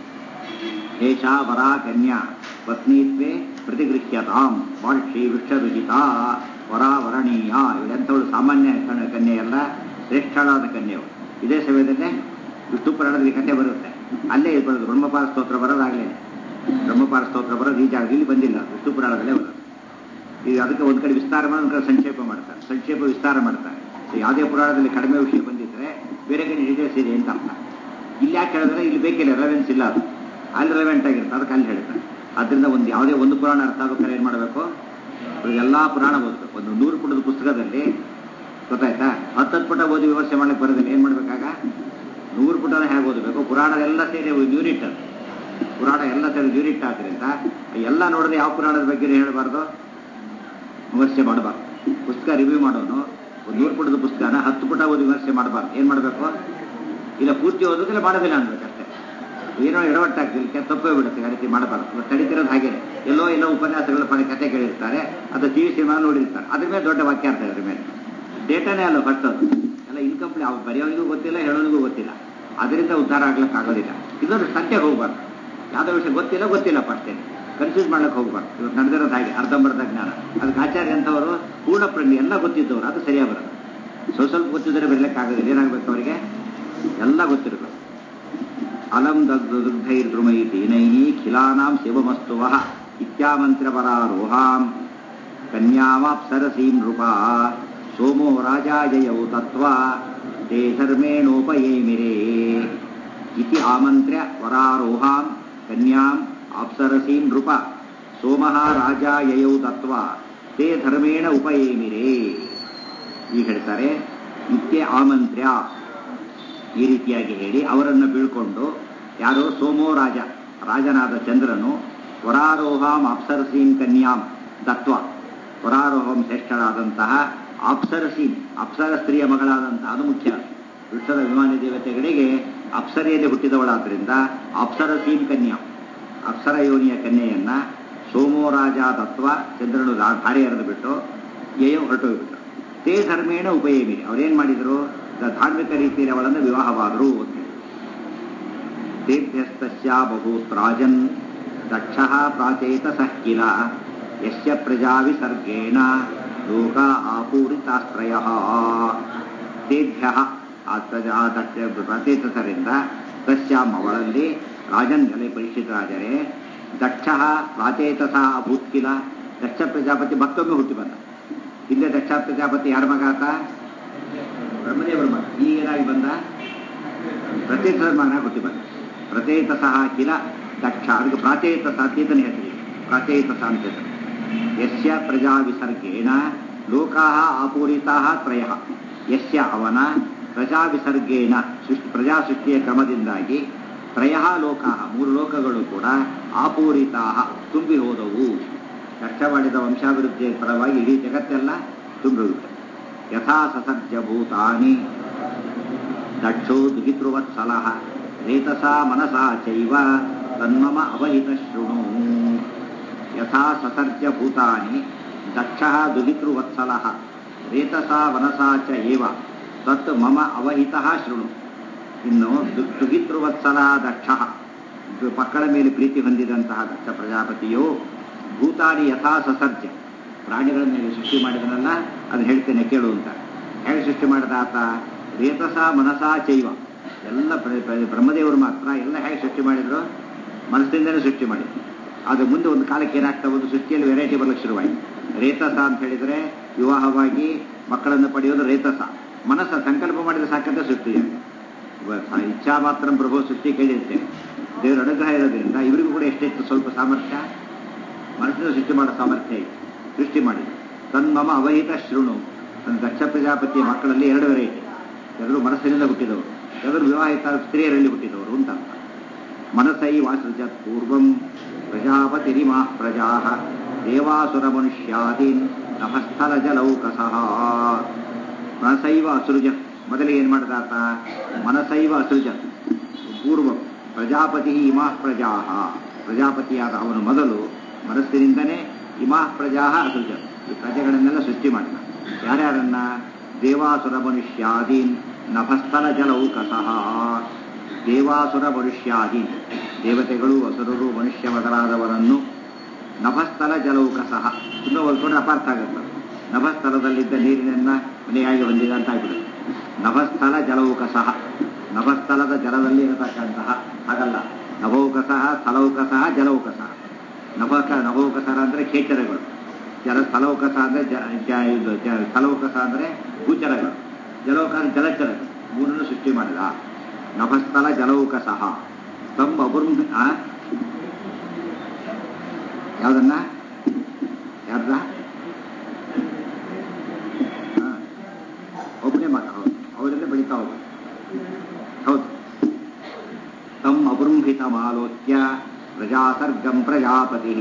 ಹೇಷ ವರಾ ಕನ್ಯಾ ಪತ್ನಿತ್ವೇ ಪ್ರತಿಗೃಹ್ಯತಾಂ. ವಾರ್ಕ್ಷಿ ವೃಕ್ಷರುಚಿತಾ ವರಾವರಣೀಯ, ಇವಳೆಂಥವಳು ಸಾಮಾನ್ಯ ಕನ್ಯೆಯಲ್ಲ, ಶ್ರೇಷ್ಠಳಾದ ಕನ್ಯೆಯವರು. ಇದೇ ಸಮಯದಲ್ಲೇ ವಿಷ್ಣು ಪುರಾಣದಲ್ಲಿ ಕನ್ಯೆ ಬರುತ್ತೆ, ಅಲ್ಲೇ ಬರೋದು ಬ್ರಹ್ಮಪಾಲ ಸ್ತೋತ್ರ ಬರೋದಾಗಲೇ, ಬ್ರಹ್ಮಪಾಲ ಸ್ತೋತ್ರ ಬರೋದು ಈ ಜಾಗ, ಇಲ್ಲಿ ಬಂದಿಲ್ಲ, ವಿಷ್ಣು ಪುರಾಣದಲ್ಲೇ ಬರೋದು. ಈಗ ಅದಕ್ಕೆ ಒಂದು ಕಡೆ ವಿಸ್ತಾರ ಮಾಡಿ, ಒಂದು ಕಡೆ ಸಂಕ್ಷೇಪ ಮಾಡ್ತಾರೆ, ಸಂಕ್ಷೇಪ ವಿಸ್ತಾರ ಮಾಡ್ತಾರೆ. ಯಾವುದೇ ಪುರಾಣದಲ್ಲಿ ಕಡಿಮೆ ವಿಷಯ ಬಂದಿದ್ರೆ ಬೇರೆ ಕಡೆ ಡೀಟೇಲ್ಸ್ ಇದೆ ಅಂತ ಅರ್ಥ. ಇಲ್ಲಿ ಯಾಕೆ ಹೇಳಿದ್ರೆ ಇಲ್ಲಿ ಬೇಕಿಲ್ಲ, ರೆಲೆವೆನ್ಸ್ ಇಲ್ಲ, ಅದು ಅಲ್ಲಿ ರೆಲೆವೆಂಟ್ ಆಗಿರುತ್ತೆ, ಅದಕ್ಕೆ ಅಲ್ಲಿ ಹೇಳ್ತಾರೆ. ಆದ್ದರಿಂದ ಒಂದು ಯಾವುದೇ ಒಂದು ಪುರಾಣ ಅರ್ಥ ಆಗ್ಬೇಕಾದ್ರೆ ಏನು ಮಾಡಬೇಕು, ಎಲ್ಲ ಪುರಾಣ ಓದಬೇಕು. ಒಂದು 100 ಪುಟದ ಪುಸ್ತಕದಲ್ಲಿ ಗೊತ್ತಾಯ್ತಾ, 10 ಪುಟ ಓದಿ ವಿಮರ್ಶೆ ಮಾಡಲಿಕ್ಕೆ ಬರೋದಿಲ್ಲ, ಏನು ಮಾಡಬೇಕಾಗ 100 ಪುಟನ ಹೇಗೆ ಓದಬೇಕು. ಪುರಾಣದೆಲ್ಲ ಸೇರಿ ಯೂನಿಟ್, ಅದು ಪುರಾಣ ಎಲ್ಲ ಸೇರಿ ಯೂನಿಟ್ ಆದ್ದರಿಂದ ಎಲ್ಲ ನೋಡಿದ್ರೆ ಯಾವ ಪುರಾಣದ ಬಗ್ಗೆ ಹೇಳಬಾರ್ದು, ವಿಮರ್ಶೆ ಮಾಡಬಾರ್ದು. ಪುಸ್ತಕ ರಿವ್ಯೂ ಮಾಡೋನು ಒಂದು 100 ಪುಟದ ಪುಸ್ತಕನ 10 ಪುಟ ಓದಿ ವಿಮರ್ಶೆ ಮಾಡಬಾರ್ದು. ಏನು ಮಾಡಬೇಕು, ಇಲ್ಲ ಪೂರ್ತಿ ಓದೋದಿಲ್ಲ ಮಾಡೋದಿಲ್ಲ ಅನ್ಬೇಕಷ್ಟೇ, ಏನೋ ಎಡವಟ್ಟಾಗ್ತಿಲ್ಲ, ತಪ್ಪೇ ಬಿಡುತ್ತೆ, ಆ ರೀತಿ ಮಾಡಬಾರ್ದು. ತಡೀತಿರೋದು ಹಾಗೆ, ಎಲ್ಲೋ ಉಪನ್ಯಾಸಗಳ ಕಥೆ ಕೇಳಿರ್ತಾರೆ, ಅದು ಟಿವಿ ಸಿನಿಮಾ ನೋಡಿರ್ತಾರೆ, ಅದ್ರ ಮೇಲೆ ದೊಡ್ಡ ವಾಕ್ಯ ಅರ್ಥ, ಅದ್ರ ಮೇಲೆ ಡೇಟಾನೇ ಅಲ್ಲ ಫಸ್ಟ್, ಅದು ಎಲ್ಲ ಇನ್ಕಂಪ್ಲೀಟ್, ಅವ್ರು ಬರೆಯೋನಿಗೂ ಗೊತ್ತಿಲ್ಲ, ಹೇಳೋನಿಗೂ ಗೊತ್ತಿಲ್ಲ, ಅದರಿಂದ ಉದ್ಧಾರ ಆಗ್ಲಿಕ್ಕಾಗೋದಿಲ್ಲ. ಇದೊಂದು ಸತ್ಯ ಹೋಗ್ಬಾರ್ದು, ಯಾವುದೋ ವಿಷಯ ಗೊತ್ತಿಲ್ಲ ಫಸ್ಟೇ ಕನ್ಫ್ಯೂಸ್ ಮಾಡ್ಲಿಕ್ಕೆ ಹೋಗ್ಬಾರ್ದು. ಇವತ್ತು ನಡೆದಿರೋದು ಹಾಗೆ, ಅರ್ಧಂಬರ್ಧ ಜ್ಞಾನ. ಅದಕ್ಕೆ ಆಚಾರ್ಯ ಅಂತವರು ಪೂರ್ಣ ಪ್ರಜ್ಞೆ, ಎಲ್ಲ ಗೊತ್ತಿದ್ದವರು, ಅದು ಸರಿಯಾಗಿ ಬರೋದು. ಸ್ವಲ್ಪ ಗೊತ್ತಿದ್ದರೆ ಬರಲಿಕ್ಕಾಗೋದಿಲ್ಲ, ಏನಾಗಬೇಕು ಅವರಿಗೆ ಎಲ್ಲ ಗೊತ್ತಿರಬೇಕು. ಅಲಂ ದಗ್ಧೈರ್ ಧ್ರುಮೈ ದೀನೈಹಿ ಖಿಲಾನಾಂ ಶಿವಮಸ್ತು ವಹ ಇತ್ಯಾಮಂತ್ರವರಾರೋಹಾಂ ಕನ್ಯಾವಾಪ್ಸರಸೀಂ ನೃಪಾ ಸೋಮೋ ರಾಜಾಯಯೌ ತತ್ವ ತೇ ಧರ್ಮೇಣೋಪಯೇಮಿರೇ ಇತಿ ಆಮಂತ್ರ್ಯ ವರಾರೋಹಾಂ ಕನ್ಯಾಂ ಅಪ್ಸರಸೀಂ ನೃಪ ಸೋಮಃ ರಾಜಾಯಯೌ ತತ್ವ ತೇ ಧರ್ಮೇಣ ಉಪಯೇಮಿರೇ. ಈಗ ಹೇಳ್ತಾರೆ ನಿತ್ಯ ಆಮಂತ್ರ್ಯ, ಈ ರೀತಿಯಾಗಿ ಹೇಳಿ ಅವರನ್ನು ಬೀಳ್ಕೊಂಡು, ಯಾರೋ ಸೋಮೋ ರಾಜ, ರಾಜನಾದ ಚಂದ್ರನು, ವರಾರೋಹಾಂ ಅಪ್ಸರಸೀಂ ಕನ್ಯಾಂ ದತ್ವ, ವರಾರೋಹಂ ಶ್ರೇಷ್ಠಳಾದಂತಹ ಅಪ್ಸರಸೀಂ, ಅಪ್ಸರ ಸ್ತ್ರೀಯ ಮಗಳಾದಂತಹ, ಅದು ಮುಖ್ಯ, ವೃಕ್ಷದ ಅಭಿಮಾನಿ ದೇವತೆಗಳಿಗೆ ಅಪ್ಸರೆಯಲ್ಲಿ ಹುಟ್ಟಿದವಳಾದ್ರಿಂದ ಅಪ್ಸರಸೀಂ ಕನ್ಯಾ, ಅಪ್ಸರ ಯೋನಿಯ ಕನ್ಯೆಯನ್ನ ಸೋಮೋ ರಾಜ ದತ್ವ, ಚಂದ್ರನು ಧಾರೆ ಎರೆದು ಬಿಟ್ಟು ಯಯೋ ಹೊರಟೋಗ್ಬಿಟ್ಟು ತೇ ಧರ್ಮೇಣ ಉಪಯೇಮಿ, ಅವ್ರೇನ್ ಮಾಡಿದ್ರು, ಧಾರ್ಮಿಕ ರೀತಿಯಲ್ಲಿ ಅವಳನ್ನು ವಿವಾಹವಾದರು. ತೇಭ್ಯಸ್ತಸ್ಯಾ ಬಹುತ್ರಾಜನ್ ದಕ್ಷಃ ಪ್ರಾಚೇತಸಃ ಕಿಲ ಯಸ್ಯ ಪ್ರಜಾ ವಿಸರ್ಗೇಣ ಲೋಕ ಆಪೂರಿತಾಶ್ರಯಃ. ತೇಭ್ಯಃ ಪ್ರಾಚೇತಸರಿಂದ ತಸ್ಯಾಂ ಅವಳಲ್ಲಿ ರಾಜನ್ ಗಲೆ ಪರೀಕ್ಷಿತ ರಾಜರೇ, ದಕ್ಷಃ ಪ್ರಾಚೇತಸ ಅಭೂತ್ ಕಿಲ, ದಕ್ಷ ಪ್ರಜಾಪತಿ ಮತ್ತೊಮ್ಮೆ ಹುಟ್ಟಿ ಬಂದ. ಇಲ್ಲೇ ದಕ್ಷ ಪ್ರಜಾಪತಿ ಯಾರ ಮಗ ಆತ, ಬ್ರಹ್ಮದೇವರ ಮಗ. ಈಗೇನಾಗಿ ಬಂದ, ಪ್ರಚೇತಸರ ಮಗನ ಹುಟ್ಟಿ ಬಂದ. ಪ್ರಚೇತಸಃ ಕಿಲ ದಕ್ಷ, ಅದಕ್ಕೆ ಪ್ರಾಚೇತಸ ಚೇತನ ಹೆಸರಿ, ಪ್ರಾಚೇತಸ ಅಂತ ಹೆಸರು. ಯಸ್ಯ ಪ್ರಜಾ ವಿಸರ್ಗೇಣ ಲೋಕಾ ಆಪೂರಿತಾ ತ್ರಯ, ಯಸ್ಯ ಅವನ ಪ್ರಜಾ ವಿಸರ್ಗೇಣ ಪ್ರಜಾ ಸೃಷ್ಟಿಯ ಕ್ರಮದಿಂದಾಗಿ ತ್ರಯ ಲೋಕಾ 3 ಲೋಕಗಳು ಕೂಡ ಆಪೂರಿತಾ ತುಂಬಿ ಹೋದವು. ಕಷ್ಟ ಮಾಡಿದ ವಂಶಾಭಿವೃದ್ಧಿಯ ಫಲವಾಗಿ ಇಡೀ ಜಗತ್ತೆಲ್ಲ ತುಂಬಿ ಹೋಗುತ್ತೆ. ಯಥಾ ಸಸರ್ಜ ಭೂತಾನಿ ದಕ್ಷೋ ದುಹಿತೃವತ್ಸಲಃ ರೇತಸಾ ಮನಸಾ ಚೈವ ತನ್ಮಮ ಅವಹಿತ ಶೃಣು. ಯಥಾ ಸಸರ್ಜ ಭೂತಾನಿ ದಕ್ಷಃ ದುಹಿತೃವತ್ಸಲಃ ರೇತಸಾ ಮನಸಾ ಚ ಏವ ತತ್ ಮಮ ಅವಹಿತಃ ಶೃಣು. ಇನ್ನು ದುಹಿತೃವತ್ಸಲ ದಕ್ಷ, ಮಕ್ಕಳ ಮೇಲೆ ಪ್ರೀತಿ ಹೊಂದಿದಂತಹ ದಕ್ಷ ಪ್ರಜಾಪತಿಯು ಭೂತಾನಿ ಯಥಾ ಸಸರ್ಜ, ಪ್ರಾಣಿಗಳ ಮೇಲೆ ಸೃಷ್ಟಿ ಮಾಡಿದನಲ್ಲ, ಅದು ಹೇಳ್ತೇನೆ ಕೇಳು ಅಂತ. ಹೇಗೆ ಸೃಷ್ಟಿ ಮಾಡಿದ ಆತ, ರೇತಸಾ ಮನಸಾ ಚೈವ, ಎಲ್ಲ ಬ್ರಹ್ಮದೇವರು ಮಾತ್ರ ಎಲ್ಲ ಹೇಗೆ ಸೃಷ್ಟಿ ಮಾಡಿದ್ರು, ಮನಸ್ಸಿಂದಲೇ ಸೃಷ್ಟಿ ಮಾಡಿದ್ರು. ಅದು ಮುಂದೆ ಒಂದು ಕಾಲಕ್ಕೆ ಏನಾಗ್ತಾ ಒಂದು ಸೃಷ್ಟಿಯಲ್ಲಿ ವೆರೈಟಿ ಬರಲಿಕ್ಕೆ ಶುರುವಾಯಿತು. ರೇತಸ ಅಂತ ಹೇಳಿದರೆ ವಿವಾಹವಾಗಿ ಮಕ್ಕಳನ್ನು ಪಡೆಯೋದು ರೇತಸ. ಮನಸ್ಸ ಸಂಕಲ್ಪ ಮಾಡಿದ ಸಾಕಂತ ಸೃಷ್ಟಿಯಾಗ ಇಚ್ಛಾ ಮಾತ್ರ ಪ್ರಭು ಸೃಷ್ಟಿ ಕೇಳಿರ್ತೇನೆ. ದೇವರ ಅನುಗ್ರಹ ಇರೋದ್ರಿಂದ ಇವರಿಗೂ ಕೂಡ ಎಷ್ಟೆಷ್ಟು ಸ್ವಲ್ಪ ಸಾಮರ್ಥ್ಯ ಮನಸ್ಸಿನ ಸೃಷ್ಟಿ ಮಾಡೋ ಸಾಮರ್ಥ್ಯ ಇದೆ, ಸೃಷ್ಟಿ ಮಾಡಿ. ತನ್ಮಮ ಅವಹಿತ ಶೃಣು. ನನ್ನ ದಕ್ಷ ಪ್ರಜಾಪತಿಯ ಮಕ್ಕಳಲ್ಲಿ 2 ವೆರೈಟಿ. ಎಲ್ಲರೂ ಮನಸ್ಸಿನಿಂದ ಹುಟ್ಟಿದವರು, ಎಲ್ಲರೂ ವಿವಾಹಿತ ಸ್ತ್ರೀಯರಲ್ಲಿ ಹುಟ್ಟಿದವರು ಅಂತ. ಮನಸೈ ವಾಸೃಜತ್ ಪೂರ್ವಂ ಪ್ರಜಾಪತಿರಿಮಾ ಪ್ರಜಾ ದೇವಾಸುರ ಮನುಷ್ಯಾದೀನ್ ನಭಸ್ಥಲ ಜಲೌಕಸಃ. ಮನಸೈವ ಅಸೃಜತ್, ಮೊದಲಿಗೆ ಏನು ಮಾಡಿದಾತ? ಮನಸೈವ ಅಸೃಜತ್ ಪೂರ್ವಂ ಪ್ರಜಾಪತಿ ಇಮಾ ಪ್ರಜಾ, ಪ್ರಜಾಪತಿಯಾದ ಅವನು ಮೊದಲು ಮನಸ್ಸಿನಿಂದನೇ ಇಮಾ ಪ್ರಜಾ ಅಸೃಜತ್, ಈ ಪ್ರಜೆಗಳನ್ನೆಲ್ಲ ಸೃಷ್ಟಿ ಮಾಡಿದ. ಯಾರ್ಯಾರನ್ನ? ದೇವಾಸುರ ಮನುಷ್ಯಾದೀನ್ ನಭಸ್ಥಲ ಜಲೌಕಸಃ. ದೇವಾಸುರ ಮನುಷ್ಯಾದೀನ್, ದೇವತೆಗಳು ಅಸುರರು ಮನುಷ್ಯ ಮೊದಲಾದವರನ್ನು ನಭಸ್ಥಲ ಜಲೌಕಸಃ, ತುಂಬ ಹೊಲ್ಕೊಂಡ್ರೆ ಅಪಾರ್ಥ ಆಗುತ್ತೆ. ನಭಸ್ಥಲದಲ್ಲಿದ್ದ ನೀರಿನನ್ನ ಮನೆಯಾಗಿ ಹೊಂದಿದೆ ಅಂತ ಆಗ್ಬಿಡುತ್ತೆ. ನಭಸ್ಥಲ ಜಲೌಕಸಃ, ನಭಸ್ಥಲದ ಜಲದಲ್ಲಿ ಇರತಕ್ಕಂತಹ, ಹಾಗಲ್ಲ. ನಭೌಕಸಃ ಸ್ಥಲೌಕಸಃ ಜಲೌಕಸಃ. ನಭೌಕಸರ ಅಂದರೆ ಖೇಚರಗಳು, ಸ್ಥಲೌಕಸ ಅಂದರೆ ಸ್ಥಲೌಕಸ ಅಂದರೆ ಭೂಚರಗಳು, ಜಲೌಕಸ ಜಲಚರಗಳು, ಮೂರನ್ನು ಸೃಷ್ಟಿ ಮಾಡಿದ. ನಭಸ್ಥಲ ಜಲೌಕಸಃ ತಮ್ಮ ಅಬುರ್ಮ. ಯಾವುದನ್ನ? ಯಾರ್ದ? ಒಬ್ಬನೇ ಮಾಡ, ಹೌದು, ಅವರಲ್ಲೇ ಬೆಳೀತಾ ಹೋಗೋದು. ಹೌದು. ತಮ್ಮ ಅಬೃಂಹಿತಮಾಲೋಕ್ಯ ಪ್ರಜಾಸರ್ಗಂ ಪ್ರಜಾಪತಿ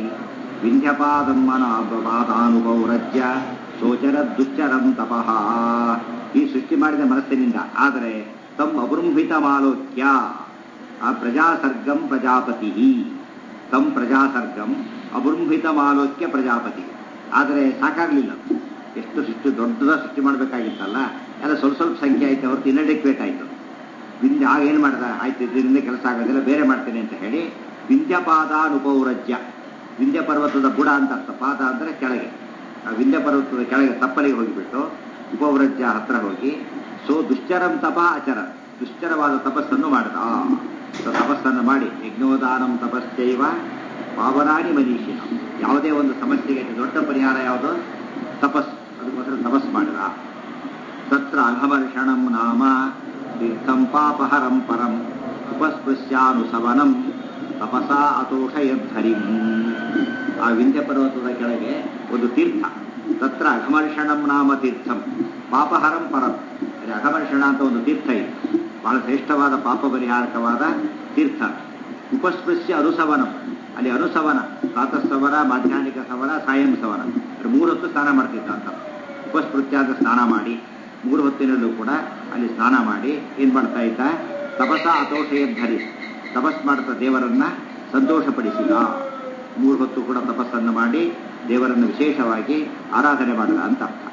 ವಿಂಧ್ಯಪಾದಮ್ಮನಾನುಪೌರಜ್ಯ ಸೋಚರ ದುಶ್ಚರಂ ತಪಃ. ಈ ಸೃಷ್ಟಿ ಮಾಡಿದ ಮನಸ್ಸಿನಿಂದ. ಆದರೆ ತಮ್ಮ ಅಬೃಂಹಿತಮಾಲೋಕ್ಯ, ಆ ಪ್ರಜಾಸರ್ಗಂ ಪ್ರಜಾಪತಿ, ತಮ್ ಪ್ರಜಾಸರ್ಗಂ ಅಬೃಂಹಿತಮಾಲೋಕ್ಯ ಪ್ರಜಾಪತಿ. ಆದರೆ ಸಾಕಾಗಲಿಲ್ಲ, ಎಷ್ಟು ಸೃಷ್ಟಿ ದೊಡ್ಡದ ಸೃಷ್ಟಿ ಮಾಡಬೇಕಾಗಿತ್ತಲ್ಲ, ಎಲ್ಲ ಸ್ವಲ್ಪ ಸ್ವಲ್ಪ ಸಂಖ್ಯೆ ಆಯ್ತು ಹೊರತು ಇನ್ಅಡೆಕ್ವೇಟ್ ಆಯಿತು. ವಿಂಧ್ಯ ಆಗ ಏನು ಮಾಡ್ದ? ಆಯ್ತು, ಇದರಿಂದ ಕೆಲಸ ಆಗೋದಿಲ್ಲ, ಬೇರೆ ಮಾಡ್ತೇನೆ ಅಂತ ಹೇಳಿ ವಿಂಧ್ಯಪಾದಾನುಪೌರಜ್ಯ, ವಿಂಧ್ಯ ಪರ್ವತದ ಬುಡ ಅಂತ ಅರ್ಥ. ಪಾದ ಅಂದರೆ ಕೆಳಗೆ, ಆ ವಿಂಧ್ಯ ಪರ್ವತದ ಕೆಳಗೆ ತಪ್ಪಲಿಗೆ ಹೋಗಿಬಿಟ್ಟು ಉಪವ್ರಜ್ಯ ಹತ್ರ ಹೋಗಿ ದುಶ್ಚರಂ ತಪ ಆಚರ, ದುಶ್ಚರವಾದ ತಪಸ್ಸನ್ನು ಮಾಡಿದ. ತಪಸ್ಸನ್ನು ಮಾಡಿ ಯಜ್ಞೋದಾನಂ ತಪಶ್ಚೈವ ಪಾವನಾನಿ ಮನೀಷಿನ. ಯಾವುದೇ ಒಂದು ಸಮಸ್ಯೆಗೆ ದೊಡ್ಡ ಪರಿಹಾರ ಯಾವುದು? ತಪಸ್ಸು. ಅದಕ್ಕೋಸ್ಕರ ತಪಸ್ಸು ಮಾಡಿದ. ತತ್ರ ಅಘಮರ್ಷಣಂ ನಾಮ ತೀರ್ಥಂ ಪಾಪಹರಂ ಪರಂ ಉಪಸ್ಪೃಶ್ಯಾನುಸವನಂ ತಪಸಾ ಅತೋಷಯದ್ಧರಿಂ. ಆ ವಿಂಧ್ಯ ಪರ್ವತದ ಕೆಳಗೆ ಒಂದು ತೀರ್ಥ, ತತ್ರ ಅಘಮರ್ಷಣಂ ನಾಮ ತೀರ್ಥಂ ಪಾಪಹರಂ ಪರಂ. ಅಘಮರ್ಷಣ ಅಂತ ಒಂದು ತೀರ್ಥ ಇದೆ, ಬಹಳ ಶ್ರೇಷ್ಠವಾದ ಪಾಪ ಪರಿಹಾರಕವಾದ ತೀರ್ಥ. ಉಪಸ್ಪೃಶ್ಯ ಅನುಸವನಂ, ಅಲ್ಲಿ ಅನುಸವನ, ಪ್ರಾತಃಸವನ, ಮಾಧ್ಯಾಹ್ನಿಕ ಸವನ, ಸಾಯಂ ಸವನ, 3 ಹೊತ್ತು ಸ್ನಾನ ಮಾಡ್ತಿದ್ದ ಅಂತ. ಉಪಸ್ಪೃತ್ಯಾದ ಸ್ನಾನ ಮಾಡಿ 3 ಹೊತ್ತಿನಲ್ಲೂ ಕೂಡ ಅಲ್ಲಿ ಸ್ನಾನ ಮಾಡಿ ಏನು ಮಾಡ್ತಾ ಇದ್ದ? ತಪಸ ಅತೋಷಯದ್ಧರಿ, ತಪಸ್ ಮಾಡ್ತಾ ದೇವರನ್ನ ಸಂತೋಷಪಡಿಸಿದ. 3 ಹೊತ್ತು ಕೂಡ ತಪಸ್ಸನ್ನು ಮಾಡಿ ದೇವರನ್ನು ವಿಶೇಷವಾಗಿ ಆರಾಧನೆ ಮಾಡಿದ ಅಂತ ಅರ್ಥ.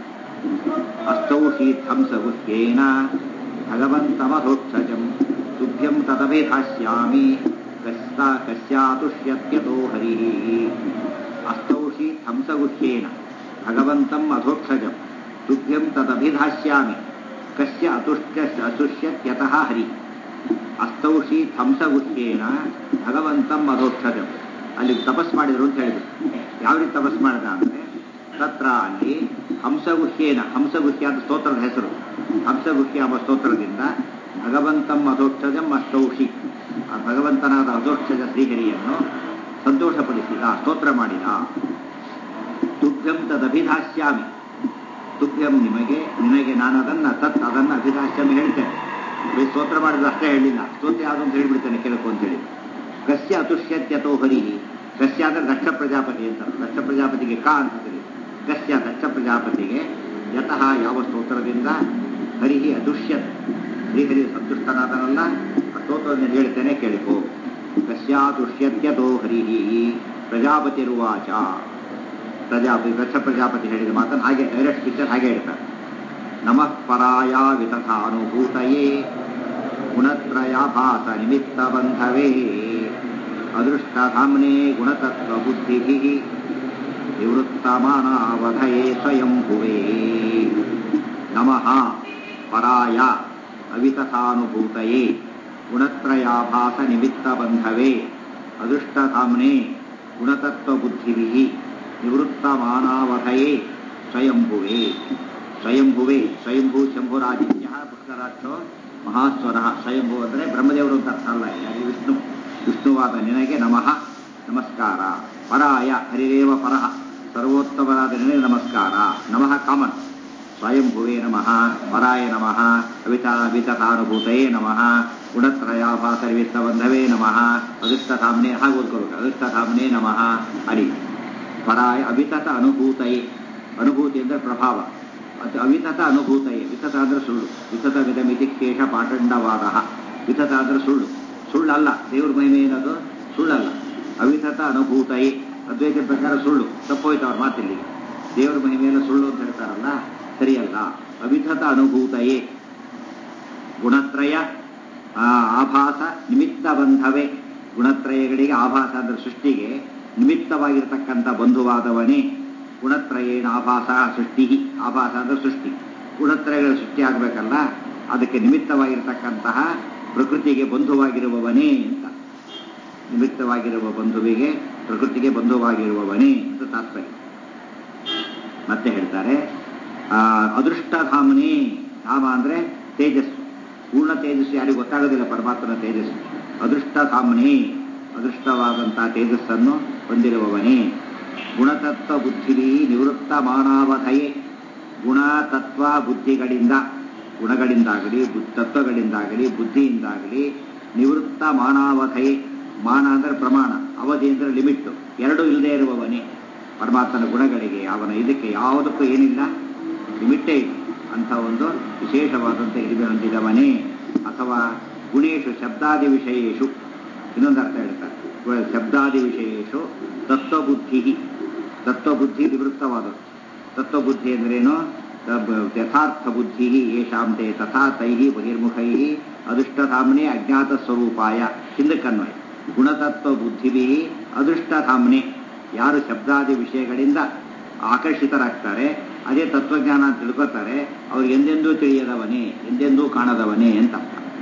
ಅಸ್ತೌಷೀತ್ ಹಂಸಗುಹ್ಯೇನ ಭಗವಂತಮಧೋಕ್ಷಜಂ ತುಭ್ಯಂ ತದಭಿಧಾಸ್ಯಾಮಿ ಕಸ್ಯಾತುಷ್ಯತ್ಯತೋ ಹರಿ. ಅಸ್ತೌಷೀತ್ ಹಂಸಗುಹ್ಯೇನ ಭಗವಂತಂ ಅಧೋಕ್ಷಜಂ ತುಭ್ಯಂ ತದಭಿಧಾಸ್ಯಾಮಿ ಕಸ್ಯ ಅತುಷ್ಯತ್ಯತಃ ಹರಿ. ಅಸ್ತೌಷೀತ್ ಹಂಸಗುಹ್ಯೇನ ಭಗವಂತಂ ಅಧೋಕ್ಷಜಂ. ಅಲ್ಲಿ ತಪಸ್ ಮಾಡಿದರು ಅಂತ ಹೇಳಿದ್ರು. ಯಾವ ರೀತಿ ತಪಸ್ ಮಾಡಿದ ಅಂದರೆ, ತತ್ರ ಅಲ್ಲಿ ಹಂಸಗುಹ್ಯೇನ, ಹಂಸಗುಹ್ಯ ಅಂತ ಸ್ತೋತ್ರದ ಹೆಸರು, ಹಂಸಗುಹ್ಯ ಎಂಬ ಸ್ತೋತ್ರದಿಂದ ಭಗವಂತಂ ಅಧೋಕ್ಷಜಂ ಅಸ್ತೌಷಿ, ಆ ಭಗವಂತನಾದ ಅಧೋಕ್ಷಜ ಶ್ರೀಹರಿಯನ್ನು ಸಂತೋಷಪಡಿಸಿದ, ಸ್ತೋತ್ರ ಮಾಡಿದ. ತುಭ್ಯಂ ತದಭಿಧಾಸ್ಯಾಮಿ, ತುಭ್ಯಂ ನಿನಗೆ ನಾನು ಅದನ್ನು ಅಭಿಧಾಸ್ಯಾಮಿ ಹೇಳ್ತೇನೆ. ಸ್ತೋತ್ರ ಮಾಡಿದ್ರೆ ಅಷ್ಟೇ ಹೇಳಿಲ್ಲ, ಸ್ತೋತ್ರ ಯಾವುದು ಅಂತ ಹೇಳಿಬಿಡ್ತೇನೆ ಕೇಳಕು ಅಂತ ಹೇಳಿ. ಕಸ್ಯ ಅತುಷ್ಯತ್ಯತೋ ಹರಿ, ಕಸ್ಯ ಅಂದರೆ ದಕ್ಷ ಪ್ರಜಾಪತಿ ಅಂತ. ದಕ್ಷ ಪ್ರಜಾಪತಿಗೆ ಕ ಅಂತ ತಿಳಿದು, ಕಸ್ಯ ದಕ್ಷ ಪ್ರಜಾಪತಿಗೆ ಯತಃ ಯಾವ ಸ್ತೋತ್ರದಿಂದ ಹರಿಹಿ ಅತುಷ್ಯತ್, ಶ್ರೀಹರಿ ಸಂತುಷ್ಟನಾದನಲ್ಲ, ಆ ಸ್ತೋತ್ರವನ್ನು ಹೇಳ್ತೇನೆ ಕೇಳಿಕೋ. ಕಸ್ಯಾತುಷ್ಯತ್ಯತೋ ಹರಿಹಿ ಪ್ರಜಾಪತಿರುವಾಚ. ದಕ್ಷ ಪ್ರಜಾಪತಿ ಹೇಳಿದ ಮಾತನ್ನು ಹಾಗೆ ಡೈರೆಕ್ಟ್ ಪಿಕ್ಚರ್ ಹಾಗೆ ಹೇಳ್ತಾರೆ. ನಮಃ ಪರಾಯ ವಿತಥಾನುಭೂತಯೇ ಗುಣತ್ರಯಾಭಾಸ ನಿಮಿತ್ತ ಬಂಧವೇ ಅದೃಷ್ಟಧಾಮ್ನೇ ಗುಣತತ್ವಬುದ್ಧಿಭಿಃ ನಿವೃತ್ತಮಾನಾವಧಯೇ ಸ್ವಯಂಭುವೇ. ನಮಃ ಪರಾಯ ಅವಿತಥಾನುಭೂತಯೇ ಗುಣತ್ರಯಾಭಾಸ ನಿಮಿತ್ತ ಬಂಧವೇ ಅದೃಷ್ಟಧಾಮ್ನೇ ಗುಣತತ್ವಬುದ್ಧಿಭಿಃ ನಿವೃತ್ತಮಾನಾವಧಯೇ ಸ್ವಯಂಭುವೇ. ಸ್ವಯಂಭುವೇ, ಸ್ವಯಂಭೂ ಶಂಭುರಾದಿತ್ಯ ಪುಷ್ಕರಾಕ್ಷೋ ಮಹಾಸ್ವರ. ಸ್ವಯಂಭೂ ಅಂದರೆ ಬ್ರಹ್ಮದೇವರು ಅಂತ ಅರ್ಥ ಅಲ್ಲ, ವಿಷ್ಣುವಾದ ನಿನಗೆ ನಮಃ ನಮಸ್ಕಾರ. ಪರಾಯ ಹರಿರೇವ ಪರಃ ಸರ್ವೋತ್ತಮರಾದ ನಿನಗೆ ನಮಸ್ಕಾರ. ನಮಃ ಕಾಮನ್. ಸ್ವಯಂಭುವೇ ನಮಃ, ಪರಾಯ ನಮಃ, ಅವಿತಥಾನುಭೂತಯೇ ನಮಃ, ಗುಣತ್ರಯಾಭಾಸರ್ವಿತ್ತಬಂಧವೇ ನಮಃ, ಅದೃಷ್ಟಧಾಮ್ನೇ ಹಾಗೆ ಓದ್ಕೋಬೇಕು. ಅದೃಷ್ಟಧಾಮ್ನೇ ನಮಃ ಹರಿ. ಪರಾಯ ಅವಿತತ ಅನುಭೂತಯೇ. ಅನುಭೂತಿ ಅಂದರೆ ಪ್ರಭಾವ. ಅದು ಅವಿತತ ಅನುಭೂತಯೇ. ವಿತತ ಅಂದರೆ ಸುಳ್ಳು. ವಿತತ ವಿಧಮಿತಿ ಕೇಶ ಪಾಷಂಡವಾದ. ವಿತತ ಅಂದರೆ ಸುಳ್ಳು. ಸುಳ್ಳಲ್ಲ. ದೇವ್ರ ಮಹಿಮೆ ಏನದು ಸುಳ್ಳಲ್ಲ. ಅವಿತತ ಅನುಭೂತಯೇ. ಅದ್ವೈತ ಪ್ರಕಾರ ಸುಳ್ಳು. ತಪ್ಪೋಯ್ತು ಅವ್ರ ಮಾತಿಲ್ಲಿ. ದೇವ್ರ ಮಹಿಮೆಯನ್ನು ಸುಳ್ಳು ಅಂತ ಹೇಳ್ತಾರಲ್ಲ, ಸರಿಯಲ್ಲ. ಅವಿತತ ಅನುಭೂತಯೇ. ಗುಣತ್ರಯ ಆಭಾಸ ನಿಮಿತ್ತ ಬಂಧವೇ. ಗುಣತ್ರಯಗಳಿಗೆ ಆಭಾಸ ಅಂದರೆ ಸೃಷ್ಟಿಗೆ ನಿಮಿತ್ತವಾಗಿರ್ತಕ್ಕಂಥ ಬಂಧುವಾದವನೇ. ಗುಣತ್ರಯೇಣ ಆಭಾಸ ಸೃಷ್ಟಿ. ಆಭಾಸ ಅಂದರೆ ಸೃಷ್ಟಿ. ಗುಣತ್ರಯಗಳ ಸೃಷ್ಟಿ ಆಗಬೇಕಲ್ಲ, ಅದಕ್ಕೆ ನಿಮಿತ್ತವಾಗಿರ್ತಕ್ಕಂತಹ ಪ್ರಕೃತಿಗೆ ಬಂಧುವಾಗಿರುವವನೇ ಅಂತ. ನಿಮಿತ್ತವಾಗಿರುವ ಬಂಧುವಿಗೆ, ಪ್ರಕೃತಿಗೆ ಬಂಧುವಾಗಿರುವವನೇ ಅಂತ ತಾತ್ಪರ್ಯ. ಮತ್ತೆ ಹೇಳ್ತಾರೆ ಅದೃಷ್ಟಧಾಮನೇ. ಧಾಮ ಅಂದರೆ ತೇಜಸ್ಸು. ಪೂರ್ಣ ತೇಜಸ್ಸು ಯಾರಿಗೂ ಗೊತ್ತಾಗೋದಿಲ್ಲ ಪರಮಾತ್ಮನ ತೇಜಸ್ಸು. ಅದೃಷ್ಟಧಾಮನೇ. ಅದೃಷ್ಟವಾದಂತಹ ತೇಜಸ್ಸನ್ನು ಹೊಂದಿರುವವನೇ. ಗುಣತತ್ವ ಬುದ್ಧಿ ನಿವೃತ್ತ ಮಾನವಧಯೇ. ಗುಣ ತತ್ವ ಬುದ್ಧಿಗಳಿಂದ, ಗುಣಗಳಿಂದಾಗಲಿ ತತ್ವಗಳಿಂದಾಗಲಿ ಬುದ್ಧಿಯಿಂದಾಗಲಿ ನಿವೃತ್ತ ಮಾನವಧಯೇ. ಮಾನ ಅಂದರೆ ಪ್ರಮಾಣ, ಅವಧಿ ಅಂದರೆ ಲಿಮಿಟ್ಟು, ಎರಡೂ ಇಲ್ಲದೆ ಇರುವವನೇ. ಪರಮಾತ್ಮನ ಗುಣಗಳಿಗೆ, ಅವನ ಇದಕ್ಕೆ ಯಾವುದಕ್ಕೂ ಏನಿಲ್ಲ, ಲಿಮಿಟ್ಟೇ ಇಲ್ಲ. ಅಂಥ ಒಂದು ವಿಶೇಷವಾದಂಥ ಹಿರಿಮೆ ಹೊಂದಿದವನೇ. ಅಥವಾ ಗುಣೇಶು ಶಬ್ದಾದಿ ವಿಷಯೇಶು. ಇನ್ನೊಂದು ಅರ್ಥ ಹೇಳ್ತಾರೆ. ಶಬ್ದಾದಿ ವಿಷಯೇಶು ತತ್ವಬುದ್ಧಿ. ತತ್ವಬುದ್ಧಿ ನಿವೃತ್ತವಾದದ್ದು. ತತ್ವಬುದ್ಧಿ ಅಂದ್ರೇನು? ಯಥಾರ್ಥ ಬುದ್ಧಿ ಯೇಷಾಂತೆ ತಥಾ ತೈಹಿ ಬಹಿರ್ಮುಖೈ ಅದೃಷ್ಟಧಾಮ್ನೆ ಅಜ್ಞಾತ ಸ್ವರೂಪಾಯ. ಹಿಂದಕ್ಕನ್ವಯ. ಗುಣತತ್ವ ಬುದ್ಧಿಭಿ ಅದೃಷ್ಟಧಾಮ್ನೆ. ಯಾರು ಶಬ್ದಾದಿ ವಿಷಯಗಳಿಂದ ಆಕರ್ಷಿತರಾಗ್ತಾರೆ, ಅದೇ ತತ್ವಜ್ಞಾನ ಅಂತ ತಿಳ್ಕೊತಾರೆ, ಅವ್ರು ಎಂದೆಂದೂ ತಿಳಿಯದವನೇ, ಎಂದೆಂದೂ ಕಾಣದವನೇ ಅಂತ.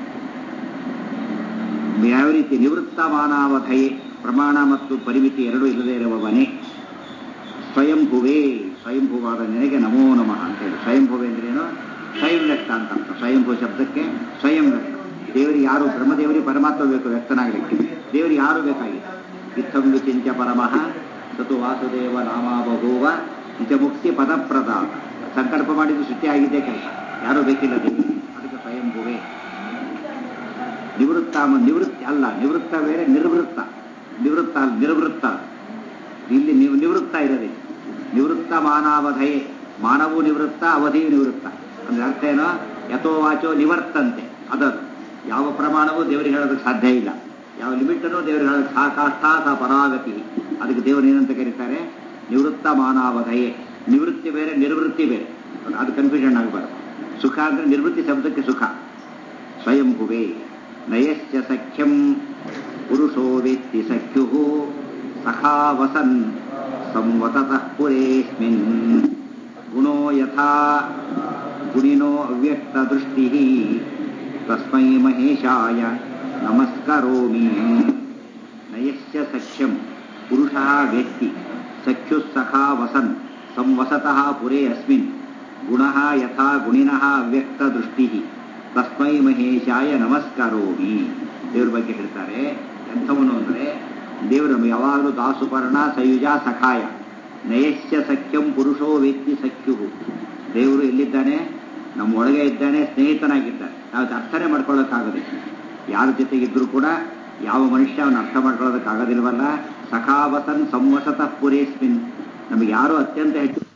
ಯಾವ ರೀತಿ? ನಿವೃತ್ತ ಮಾನವಧಯೇ. ಪ್ರಮಾಣ ಮತ್ತು ಪರಿಮಿತಿ ಎರಡೂ ಇಲ್ಲದೆ ಇರುವವನೇ. ಸ್ವಯಂಭುವೇ. ಸ್ವಯಂಭುವಾದ ನಿನಗೆ ನಮೋ ನಮಃ ಅಂತೇಳಿ. ಸ್ವಯಂಭುವೆ ಅಂದ್ರೇನು? ಸ್ವಯಂ ವ್ಯಕ್ತ ಅಂತ ಅರ್ಥ. ಸ್ವಯಂಭೂ ಶಬ್ದಕ್ಕೆ ಸ್ವಯಂ ವ್ಯಕ್ತ. ದೇವರಿಗೆ ಯಾರು? ಬ್ರಹ್ಮದೇವರಿಗೆ ಪರಮಾತ್ಮ ಬೇಕು ವ್ಯಕ್ತನಾಗಲಿಕ್ಕೆ. ದೇವರಿಗೆ ಯಾರು ಬೇಕಾಗಿದೆ? ಇತ್ತಂ ವಿಚಿಂತ್ಯ ಪರಮಃ ಸತು ವಾಸುದೇವ ನಾಮ ಬಭೂವ ನಿಜ ಮುಕ್ತಿ ಪದಪ್ರದ. ಸಂಕಲ್ಪ ಮಾಡಿದ್ದು ಸೃಷ್ಟಿ ಆಗಿದ್ದೇ ಕೆಲಸ. ಯಾರೂ ಬೇಕಿಲ್ಲ ದೇವರಿಗೆ. ಅದಕ್ಕೆ ಸ್ವಯಂಭುವೇ. ನಿವೃತ್ತ ನಿವೃತ್ತಿ ಅಲ್ಲ. ನಿವೃತ್ತ ಬೇರೆ, ನಿರ್ವೃತ್ತ. ನಿವೃತ್ತ ಅಲ್ಲ, ನಿರ್ವೃತ್ತ. ಇಲ್ಲಿ ನೀವು ನಿವೃತ್ತ ಇರದೆ. ನಿವೃತ್ತ ಮಾನವಧಯೇ. ಮಾನವೂ ನಿವೃತ್ತ, ಅವಧಿಯೂ ನಿವೃತ್ತ. ಅಂದ್ರೆ ಅರ್ಥ ಏನೋ? ಯಥೋ ವಾಚೋ ನಿವರ್ತಂತೆ. ಅದದು ಯಾವ ಪ್ರಮಾಣವೂ ದೇವರಿಗೆ ಹೇಳೋದಕ್ಕೆ ಸಾಧ್ಯ ಇಲ್ಲ. ಯಾವ ಲಿಮಿಟನ್ನು ದೇವರಿಗೆ ಹೇಳೋದಕ್ಕೆ ಸಾಕಾಷ್ಠ ಸಾ ಪರಾಗತಿ. ಅದಕ್ಕೆ ದೇವರು ಏನಂತ ಕರೀತಾರೆ? ನಿವೃತ್ತ ಮಾನವಧಯೇ. ನಿವೃತ್ತಿ ಬೇರೆ, ನಿರ್ವೃತ್ತಿ ಬೇರೆ. ಅದು ಕನ್ಫ್ಯೂಷನ್ ಆಗಬಾರ್ದು. ಸುಖ ಅಂದ್ರೆ ನಿರ್ವೃತ್ತಿ ಶಬ್ದಕ್ಕೆ ಸುಖ. ಸ್ವಯಂಭುವೇ. ನಯಶ್ಚ ಸಖ್ಯಂ ಪುರುಷೋ ವೇತ್ತಿ ಸಖ್ಯು ಸಖಾ ವಸನ್ ಸಂವತತಃ ಪುರೇಸ್ಮಿನ್. ಗುಣೋ ಯಥಾ ಗುಣಿನೋ ಅವ್ಯಕ್ತ ದೃಷ್ಟಿ ತಸ್ಮೈ ಮಹೇಶಾಯ ನಮಸ್ಕರೋಮಿ. ನಯಶ್ಚ ಸಖ್ಯಂ ಪುರುಷಃ ವೇತ್ತಿ ಸಖ್ಯು ಸಖಾ ವಸನ್ ಸಂವಸತಃ ಪುರೇ ಅಸ್ಮಿನ್. ಗುಣಃ ಯಥಾ ಗುಣಿನಃ ಅವ್ಯಕ್ತ ದೃಷ್ಟಿ ತಸ್ಮೈ ಮಹೇಶಾಯ ನಮಸ್ಕರೋಮಿ. ದೇವ್ರ ಬಗ್ಗೆ ಹೇಳ್ತಾರೆ. ಎಂಥವನು ಅಂದರೆ ದೇವರು ಯಾವಾಗಲೂ ದಾಸುಪರ್ಣ ಸಯುಜ ಸಖಾಯ. ನಯಶ್ಚ ಸಖ್ಯಂ ಪುರುಷೋ ವೇತ್ತಿ ಸಖ್ಯು. ದೇವರು ಎಲ್ಲಿದ್ದಾನೆ? ನಮ್ಮ ಒಳಗೆ ಇದ್ದಾನೆ, ಸ್ನೇಹಿತನಾಗಿದ್ದಾನೆ. ನಾವು ಅರ್ಥನೇ ಮಾಡ್ಕೊಳ್ಳೋಕ್ಕಾಗೋದಿಲ್ಲ. ಯಾರ ಜೊತೆಗಿದ್ರೂ ಕೂಡ ಯಾವ ಮನುಷ್ಯ ಅವನು ಅರ್ಥ ಮಾಡ್ಕೊಳ್ಳೋದಕ್ಕಾಗೋದಿಲ್ವಲ್ಲ. ಸಖಾವಸನ್ ಸಂವಸತಃ ಪುರೇಸ್ಮಿನ್. ನಮಗೆ ಯಾರು ಅತ್ಯಂತ ಹೆಚ್ಚು